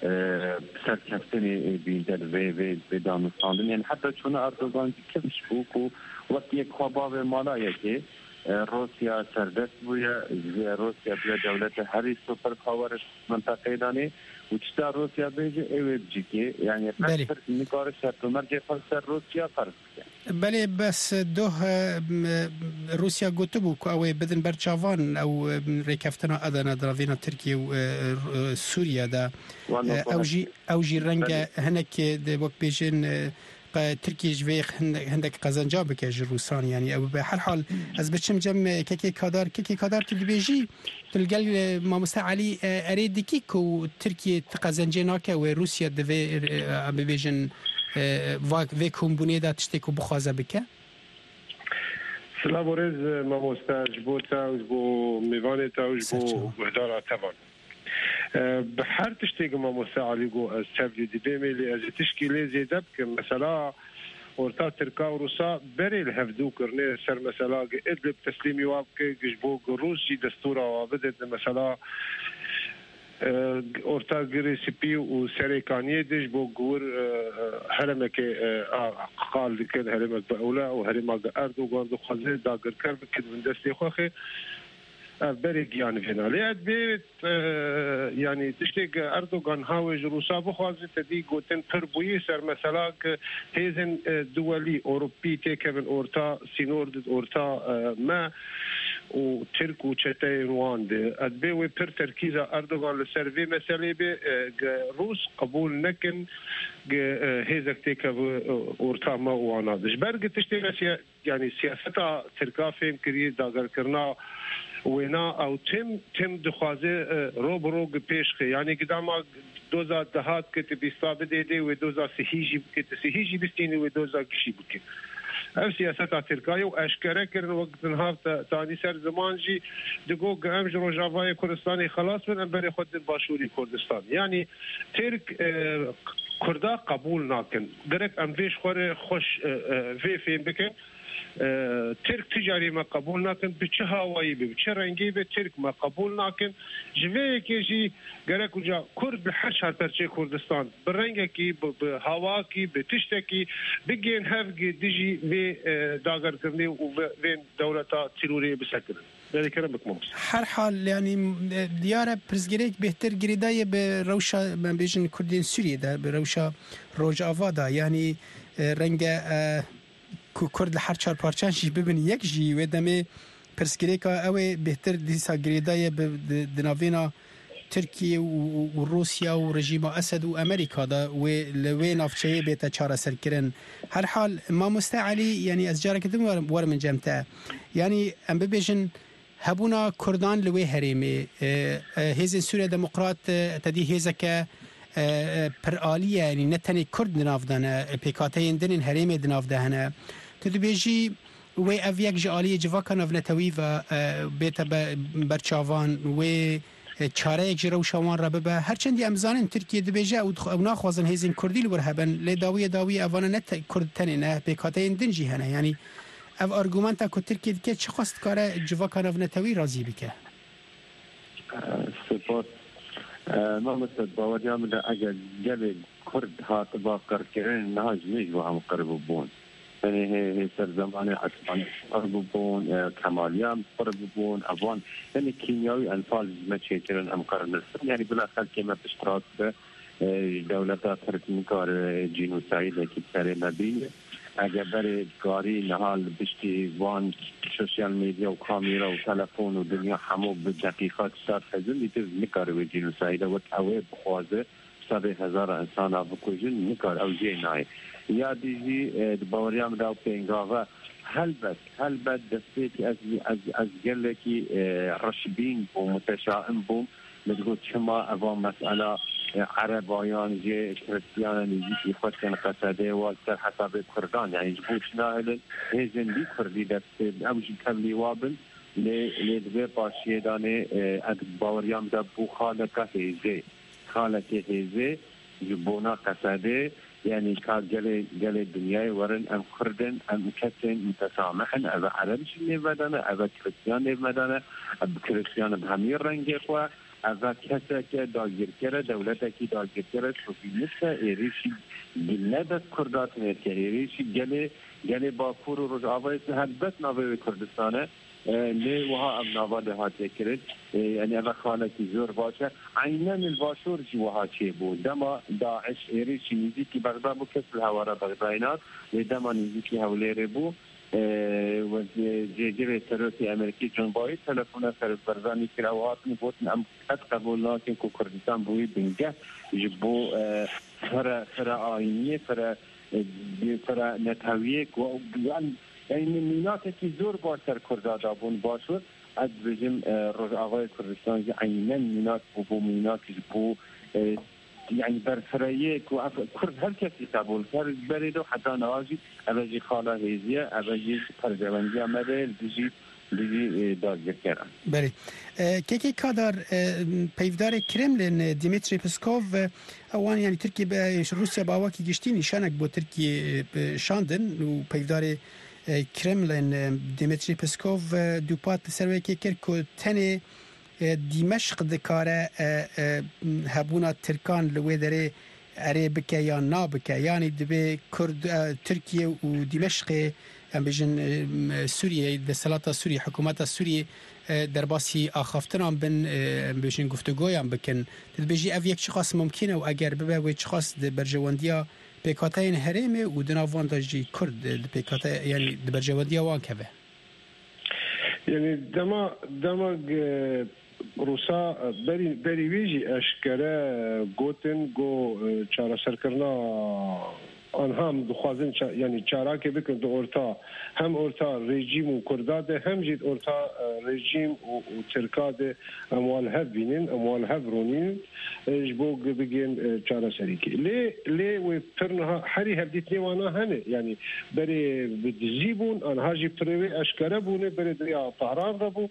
سرکفتنی بیدر و و دانستاندن یعنی حتی چون اردوغان کمش بوکو وقت یک خوابه مالایه که روسیا سردست بویا روسیا بیا دولت هری سوپر پاور منطقه دانی و چطور روسیا بیجه اوه بجی که یعنی قصر نکار شرط و مرجع سر روسیا فرض کرد. بله بس دو روسیا گوته بو که اوه بدن برچاوان او ریکفتنا ادنا دراوینا ترکیه و سوریا دا اوجی اوجی رنگ هنک ده وقت بیجن ترکیه جویق هندک قزنجا بکش روسان یعنی او به هر حال از بچم جم کی کادار کی کادار تلویزی تلقى ما مستعلي اريد كيكو تركيا قزنجه ناكه و روسيا دفي بيجن واك فيكم بنيدا تشتكو بخوازه بك سلام ورز ما مستاج بوتا و ميوان تا و وهدار تبع بحر تشتكو ما مستعلي جو السبب دي بيملي از تشكيله زيدب مثلا ورتا تركا وروسا بري الهفدو كرني سر مثلا ادلب تسليمي وابك جبو روسي دستورا وابدت مثلا ورتا جريسيبي وسريكانيه دش بو غور هرمك قال لكن هرمك باولا وهرمك اردوغان دو خزي داغر كرب كد من دستي خوخي بري يعني فينا ليت بيت يعني تشتيق أردوغان هاوج روسا بخوازي تدي قوتن تربوي سر مثلا هيزن دولي أوروبي تيكبن أورتا سينورد أورتا ما وترك وشتاين واند أدبيوي بير تركيزة أردوغان لسيرفي مسألة بي روس قبول نكن هيزك تيكب أورتا ما وانا دش برق تشتيق يعني سياسة تركافين كري داغر كرنا وینا او تم تم دخوازه رو برو پیش یعنی قدام دوزا دهات که بیستا بده و دوزا سهیجی که سهیجی بستینی و دوزا کشی بکن اف سیاست ترکیه و اشکره کردن وقت نهافت تانی سر زمان جی دگو گام جو جاوای کردستانی خلاص من بر خود باشوری کردستان یعنی ترک کردا قبول ناکن درک ام ویش خور خوش وی فهم بکن ترک تجاری ما قبول ناکن بچه هوایی به بچه رنگی به ترک ما قبول ناکن جوی که جی گره کجا کرد به هر شهر پرچه کردستان به رنگ کی به هوا کی به تشت کی بگین هفگی دیجی و داگر کرنی و وین دولتا تیروری بسکن هر حال يعني ديارة برزجريك بهتر جريداية بروشة من بيجن كردين سوريا ده بروشة روج آفادا يعني رنجة كرد لحر چار پارچان شیش ببین یک جی و دمه پرسکریکا اوه بهتر دیسا گریدای دناوینا ترکیه و روسیا و رژیم اسد و امریکا دا و لوی نافچه بیتا چاره سر کرن هر حال ما مستعلی یعنی از جاره کدوم ور من جمتا یعنی ام ببیجن هبونا کردان لوی هریمی هیزن سوریا دموقرات تدی هیزکه پرآلیه یعنی نتنی کرد ناف دانه پیکاتین دنین هریمی دناف دهنه تدو بیجی و او یک جالی جواکا نفنتوی و بیتا برچاوان و چاره یک جرو شوان را ببه هرچندی امزانن ترکیه دو بیجه او ناخوازن هیزین کردی لور هبن لی داوی داوی اوانه نت کرد تنی نه پیکاتین دنجی هنه یعنی او ارگومنتا که ترکیه که چه خواست کاره جواکا نفنتوی رازی بکه سپاس ما مثل باوریم ده اگر جل کرد هات باقر کردن نهاج نیجو هم قرب بون یعنی هی سر زمان عثمانی قرب بون کمالیام قرب بون افغان یعنی کیمیاوی انفال مچه کردن هم قرب نرسن یعنی بلا خل که ما بشتراک به دولتا ترکمی کار جینوساید که سر مبینه اگر برای کاری نهال بشتی وان سوشیال میدیا و کامیرا و تلفن و دنیا همو به دقیقات سر خزن دیتر نکاره و جنوساید و اوه بخوازه صد هزار انسان ها بکوشن نکار او جه نای یا دیجی باوریم داو پینگاوه هلبت هلبت دستیتی از از از گله کی رشبین و متشائم بوم لدگو چما اوان مسئله عربایان جه کریستیان نیزی خود کن قصده و سر حساب کردان یعنی جبوش ناهلن هیزن دی کردی دسته اوجی کبلی وابل لیدوه باشیه دانه اد باوریام دا بو خالقه هیزه خالقه هیزه جبونا قصده يعني كان جل جل الدنيا ورن أم خردن أم كتن متسامحن أبا عربش نبدنا أبا كريستيان نبدنا أبا كريستيان بهمير رنجي خوا أبا كسا كداغير كرا دولتا كي داغير كرا شوفي نسا إيريشي جلدت كردات نيركا إيريشي جل جل باكور و رجعوه هلبت ناوه كردستانه لی وها ام نواله ها تکرد یعنی اما خانه کی زور باشه عینا الباشور جی وها چه بود دما داعش ایری چیزی کی بغداد بو کسل هوارا بغدادینات و دما نیزی کی حوله بو و جیجه تروسی امریکی جون باید تلفون سر برزانی کراوات نبود ام قد قبول ناکن که کردستان بوی بنگه جبو فرا فرا آینیه فرا فرا نتاویه و یعنی میناتی که زور با سر کرده دابون باشد از بجم روز آقای کردستان عینا مینات بو میناتی بو یعنی برفرایه که کرد هر کسی قبول کرد برید و حتی نوازی اوجی خاله هیزیه اوجی پرجوانجی آمده دیجی دیجی داگر کردن بله که که کادر پیودار کرملین دیمیتری پسکوف اوان یعنی ترکیه به روسیا با واکی گشتی نشانک با ترکیه شاندن و پیودار کرملین دیمیتری پسکوف دوپات سروی که کرد که تنه دمشق دکاره هبونا ترکان لوی داره اره بکه یا نا بکه یعنی دبی کرد ترکیه و دمشق ام بجن سوریه دستلات سوریه حکومت سوریه درباسی آخافتنان بن بهشین گفتگویان بکن تبیجی او یک شخص ممکنه و اگر ببه و شخص برجواندیا پیکاتای هرمه و دناوان داجی کرد پیکاتای یعنی برجواندیا وان که یعنی دما دما روسا بری بری ویجی اشکره گوتن گو چاره سرکرنا آنها هم دخوازن یعنی چاره که بکن دو ارتا هم ارتا رژیم و کرداده هم جید ارتا رژیم و ترکاده اموال هف بینن اموال هف رونین جبوگ بگین چاره سریکی لی لی و پرنها حری هفدیت نیوانا هنه یعنی بری بدزیبون آنها جی پروی اشکره بونه بری دریا طهران ربو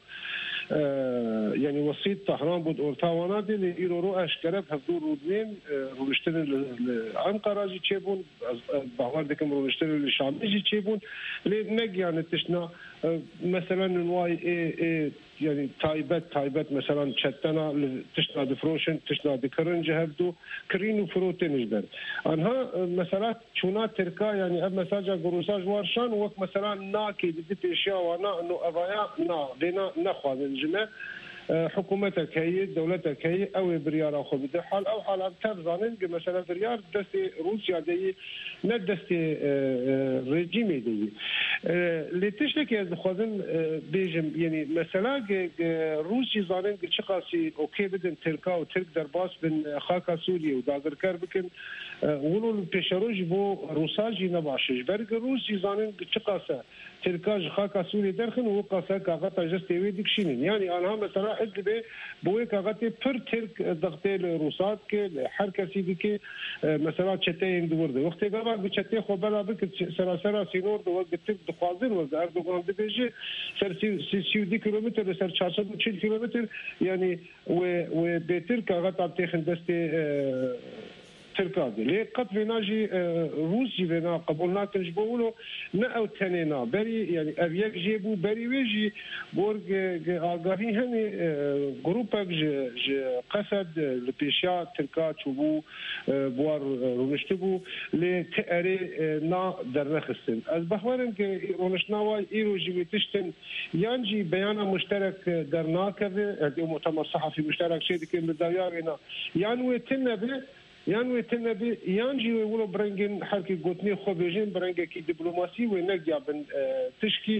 يعني وسيط طهران بود اورتاوانا دي لإيرو رو اشكره بهدور رودنين روشتن الأنقرة جي تشيبون بحوار دكم روشتن الشامي جي تشيبون لنق يعني تشنا مثلا نواي اي اي يعني تايبت تايبت مثلا شتنا تشنا دفروشن تشنا دكرنج هفدو كرينو فروتين جبر انها مثلا شونا تركا يعني اب مساجا جروساج وارشان وقت مثلا ناكي دي اشياء وانا انه ابايا نا دينا نخوض الجماعه حكومتك هي دولتك هي او بريار اخو بده حال او حال تبزانين مثلا بريار دستي روسيا دي نه دستي رژیم دي اللي تشتكي از خوازن بيجم يعني مثلا روسي زانين چقاسي اوكي بدن تركا و ترك درباس بن خاكا سوريا و داغركر بكن ولو پیشروج بو روساجي نباشش برگ روسي زانين چقاسه تركاج خاكا سوريا درخن و قاسه كاغتا جستوي دكشين يعني انا مثلا حد به بوي كاغتي پر ترك ضغطي الروسات كي حركه سيدي كي مثلا چتين دورده وقت غابا بچتي خو بلا بك سراسر سينور دو وقت دخوازن و اردوغان دبيجي سر سيودي كيلومتر سر چهارصد و چهل كيلومتر يعني و و بيتر كاغتا تخن دستي تركادي ليه قد فيناجي روسي فينا قبولنا كنجبولو نا او تنينا بري يعني ابيك جيبو بري ويجي بورغ اغاهي هني جروبك ج قصد البيشا تركا تشوبو بوار رونشتبو لتاري نا درخستن از بحورن كي رونشناوا ايرو جيتشتن يانجي بيان مشترك درناكه مؤتمر صحفي مشترك شيء بالديارنا يانوي تنبي يعني تنبي يانجي ويقولوا برنجين حركة قطني خبيجين برنجة كي دبلوماسي ونجيا بن تشكي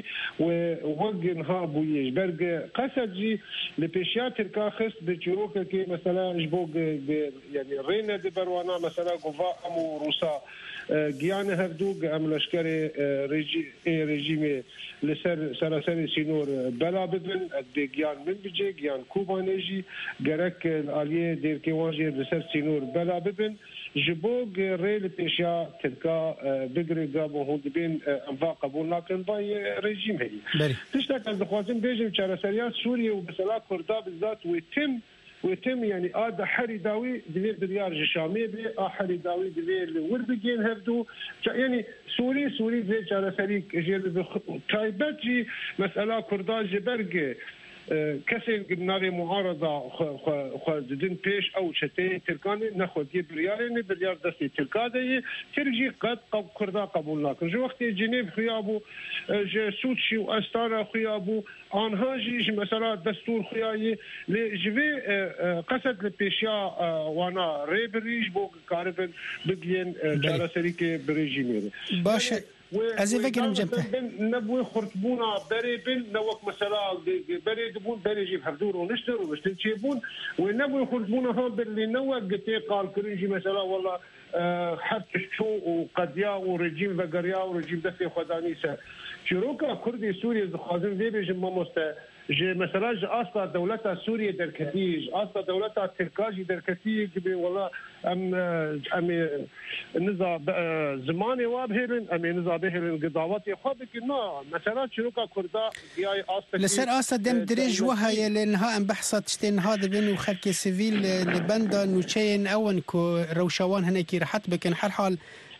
ووجن ها بويج برج قصد جي لبيشيات الكاخس بتشوروك كي مثلا جبوق يعني رينا دي بروانا مثلا قفا أمو روسا جيانا هردوق أم لشكري ريجي ريجيمي لسر سراسر سينور بلا بدن ادي جيان من بيجي جيان كوبا نيجي جرك الاليه دير كيواجي لسر سينور بلا بدن جبوق ريل بيشا تلقى بقري قابو هون بين انفاق قبول لكن باي ريجيم هي تشتاك از خوازن بيجي سراسريات سوريا وبسلا كردا بالذات ويتم ويتم يعني آده حري داوي دليل بريار جشامي بي آحري داوي دليل وربجين هفدو يعني سوري سوري زي جارة فريق جيل تايبت جي مسألة كرداج جبرقه كسر ناري معارضة خدين بيش أو شتى تركاني ناخد بريارين بريار دستي تركادي ترجي قد قب كردا قبول لكن جو وقت جنيف خيابو ج سوتشي وأستارا خيابو آنها جي مثلا دستور خياي لجوي قصد البيشيا وانا ريبريج بو كاربن بقين جارة سريكي بريجينيري باشا از فکرم جمته نبوي خرطبونا بري بن نوك مثلا بري دبون بري جيب حفدور ونشتر ونشتر تشيبون ونبوي خرطبونا هم باللي نوك قتي قال كرنجي مثلا والله حتى شو وقديا ورجيم بقريا ورجيم دفي خدانيسه شروكا كردي سوريا زخازن دي بيجم ماموستا جي مثلا جي اصلا دولتها سوريا دركتيج اصلا دولتها تركاجي دركتيج والله ام ام نزا زماني وابهرن ام نزا بهرن قضاوات يخابك نا مثلا شروكا كردا جاي اصلا لسر اصلا دم درج وهاي لانها ام بحصت شتين هذا بين خلك سيفيل لبندا نوتشين اون كو روشوان هناك رحت بكن حال حال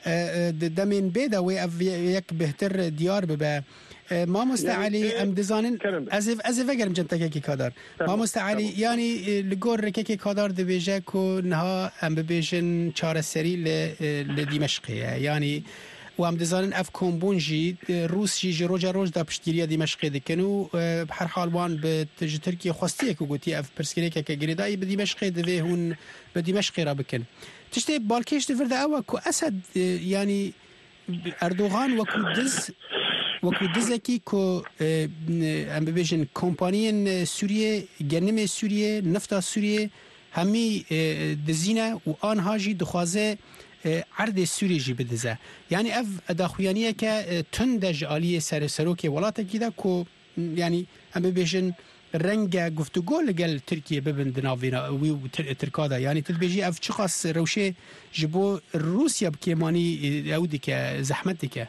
دمين بيدا ويك بهتر ديار ببا ما مستعلي ام دزانن از از فکرم جنتك کی کادر ما مستعلي يعني لگور کی کادر دبيجه کو نها ام ببيجن چاره سري ل دمشق يعني و ام دزانن اف کومبونجی روس جی روجا روج دا پشتگیری دمشق دکنو بهر حال وان به ترکیه خواسته کو گوتی اف پرسکری که گریدای به دمشق دوی هون به دمشق را بکن تشتی بالکش دفر دا او کو اسد یعنی اردوغان و کو دز وەکو دزێکی کۆ ئەم ببێژن کۆمپانیên سووریێ گەنمê سووریێ نفتا سووریێ هەمی دزینە و ئانها jî dixwaze erdê Sûriyê jî bidize. Yani ev daxuyaniyeke tund de ji aliyê serserokê welatekî de ku yani em bibêjin renge guftugû li gel Tirkiye bibin di navîna wî û Tirka de. Yani tu dibêjî ev çi qas rewşê ji bo Rûsya bi kêmanî ew dike zehmet dike.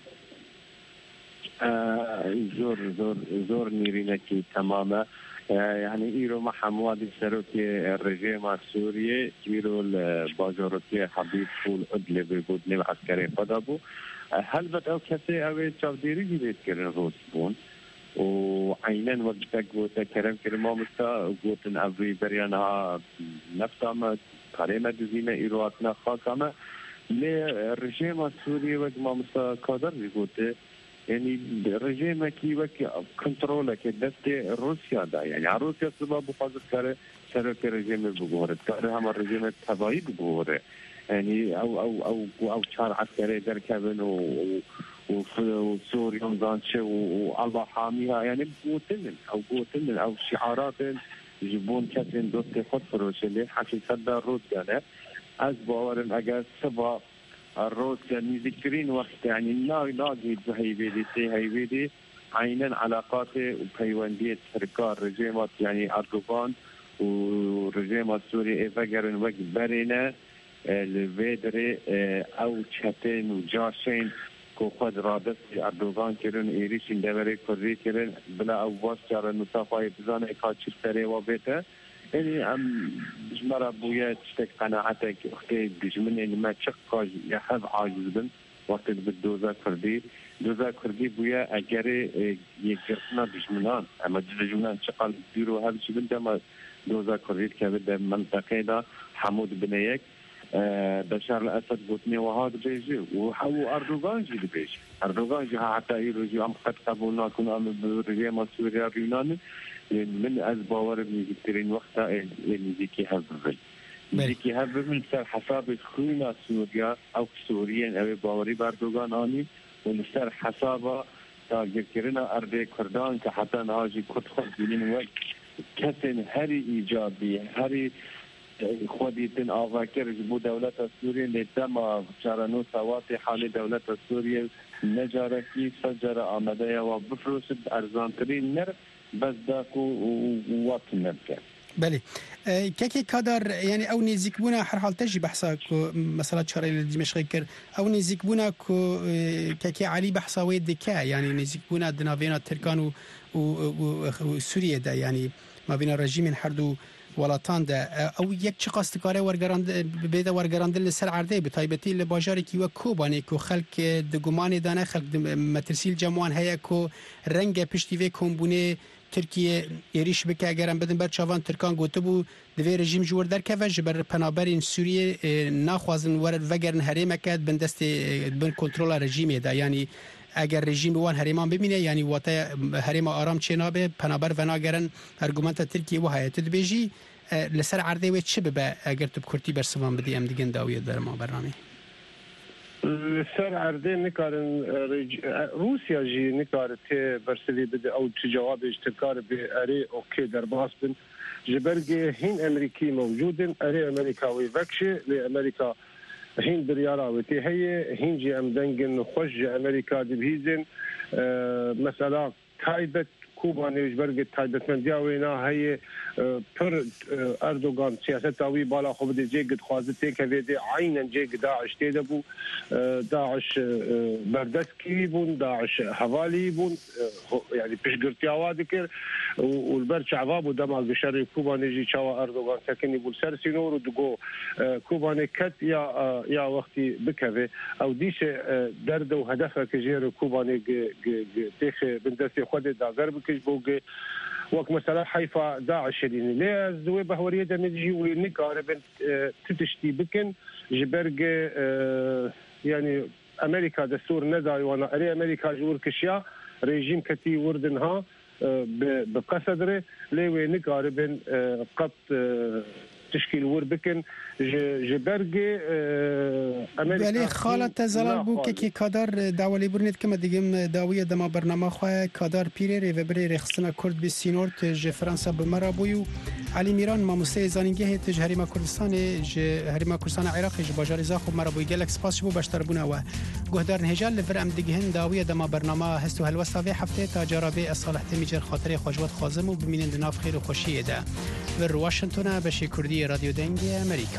زور زور زور نيرينكي تماما يعني ايرو مع حموادي سروكي الرجيم السوري كيرو الباجورتي حبيب فول ادلي ببودني عسكري قدبو هل بدأوا كسي اوي تشافديري جديد كرن روسبون وعينا وقتك وتكرم كرمو مستا وقوتن افري بريانها نفتاما كريمة دزينة ايرواتنا خاصة للرجيم السوري وقما مستا قادر بيقوتي يعني رژیم کی وقت کنترل که دست روسیا دا یعنی روسیا سبب بفاضل کاره سر که رژیم بگوره کاره هم رژیم تبایی بگوره یعنی او او او او چهار عسکری در کبن و و سوریا دانشه و الله حامیها یعنی قوتن او قوتن او شعارات جبون کسین دوست خود فروشلی حقیقت در روز کنه از باورم اگر سبا الروس كان يذكرين وقت يعني لا لاقي هيبيدي سي هيبيدي عينا علاقاته وبيواندية سركار رجيمات يعني أردوغان ورجيم السوري إفجرن وقت برينا الفيدري أو تشاتين وجاشين كو خد رادس أردوغان كرن إيريشين دوري كوري كرن بلا أو باس جارن مصافاي بزان إكاتشير سري وبيته يعني ام بجمرة بويا تشتك قناعتك اختي بجمن اللي ما تشقاج يحب عاجز بن وقت بالدوزا كردي دوزا كردي بويا اجري يقرصنا بجمنان اما جمنان شقال ديرو هذا الشيء بنت ما دوزا كردي كبدا منطقه دا حمود بنيك بشار الاسد بوتني وهذا بيجي وحو اردوغان جي بيجي اردوغان جي حتى يرجع ام قد قبولنا كنا بالرجيم السوري اليوناني من أسبوار ميزيكترين وقتها ميزيكي هبل ميزيكي هبل من سر حساب خونا سوريا أو سوريين أو باوري باردوغان آني ومن سر حسابا تاجر كرنا أرضي كردان كحتى ناجي كرد خود بلين وقت كتن هري إيجابي هري خوديتن آفاكر جبو دولة سوريا لتما شارنو سواتي حال دولة سوريا نجاركي سجر آمده وبفروسد أرزانترين نرف بس داكو وقت نبكي بله كاكي كادر يعني او نزيك بونا هر حال تجي بحثا مثلا شرعي دمشق كر او نزيك بونا كو كاكي علي بحثا ويدكا يعني نزيك بونا دنافينا تركان وسوريا دا يعني ما بين الرجيم حردو ولاتان دا او یک چه قاستکاره ورگراند بيدا ورگراند لسر عرضه بتایبتی لباجاری کی و کوبانی کو خلق دگمان دانه خلق مترسیل جمعان هيا کو رنگ پشتیوه کمبونه ترکیه ایریش بکه اگرم بدن بر چاوان ترکان گوته بو دوی رژیم جور در که و جبر پنابرین سوریه ناخوازن ورد وگرن حریم کد بن دست بن کنترل رژیمه دا یعنی اگر رژیم وان حریمان ببینه یعنی واتا حریم آرام چنابه پنابر و ناگرن ارگومنت ترکیه و هایت دبیجی لسر عرضه و چه ببه اگر تو بکرتی برسوان بدی ام دیگن داویت در ما برنامه سر عرضه نکارن روسیا جی نکارت برسلی بده او چه جوابش تکار به اری اوکی در باس بن جبرگ هین امریکی موجودن اری امریکاوی وکشه لی امریکا هین دریارا و تی هی هین جی ام دنگن خوش امریکا دبهیزن مثلا تایبت کوبا نوجبرگ تایبت من دیاوینا هی پر اردوغان سیاست آوی بالا خوب دی جیگد خوازته که ویدی عینن جیگ داعش تیده بو داعش بردسکی بون داعش حوالی بون يعني بشقرتي عواد كير والبرش عباب ودمع بشر كوبا نجي شوا اردوغان ساكن يقول سرسي نور ودقو كوبا نكت يا يا وقتي بكذا او ديش درد وهدفها كجير كوبا نج تيخ بندسي خد دا غرب كش بوغ وك مثلا حيفا داعش اللي ليه زوي بهوريه دا نجي ونقارب تتشتي بكن جبرج يعني امريكا دستور نداي وانا اري امريكا جور كشيا ريجيم كتي وردنها بقصدره لوي نقاربن قط تشكيل وربكن جبرجي امريكا بله خالت زلال بو که کادر داولی برنید که مدیگم داویه دما برنامه خواه کادر پیره و بری رخصنا کرد به سینورت ج فرانسا بمرا بویو علی میران ماموسه زانینگه تج هریما کردستان ج هریما کردستان عراق ج باجار زاخو مرا بوی گلک سپاس بو باشتر بونه و گهدار نهجال لفر ام دیگهن داویه دما برنامه هستو هلوستا و هفته تا جرابه صالح تمیجر خاطر خوشوت خازم و ببینند ناف خیر و خوشی ده و واشنگتن به کردی رادیو دنگ امریکا.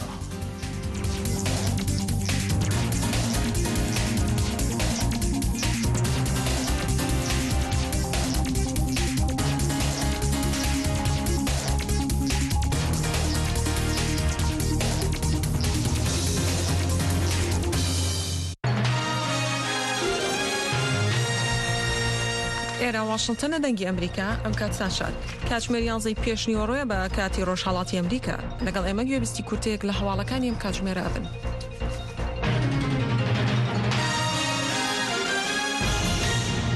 ئێرە واشنگتن دەنگی ئەمریکا ئەم کاتتان شاد کاتژمێریانزەی پێشنیوەڕۆیە بە کاتی ڕۆژهەڵاتی ئەمریکا لەگەڵ ئێمە گوێبیستی کورتەیەک لە هەواڵەکانی ئەم کاتژمێرە ئەبن.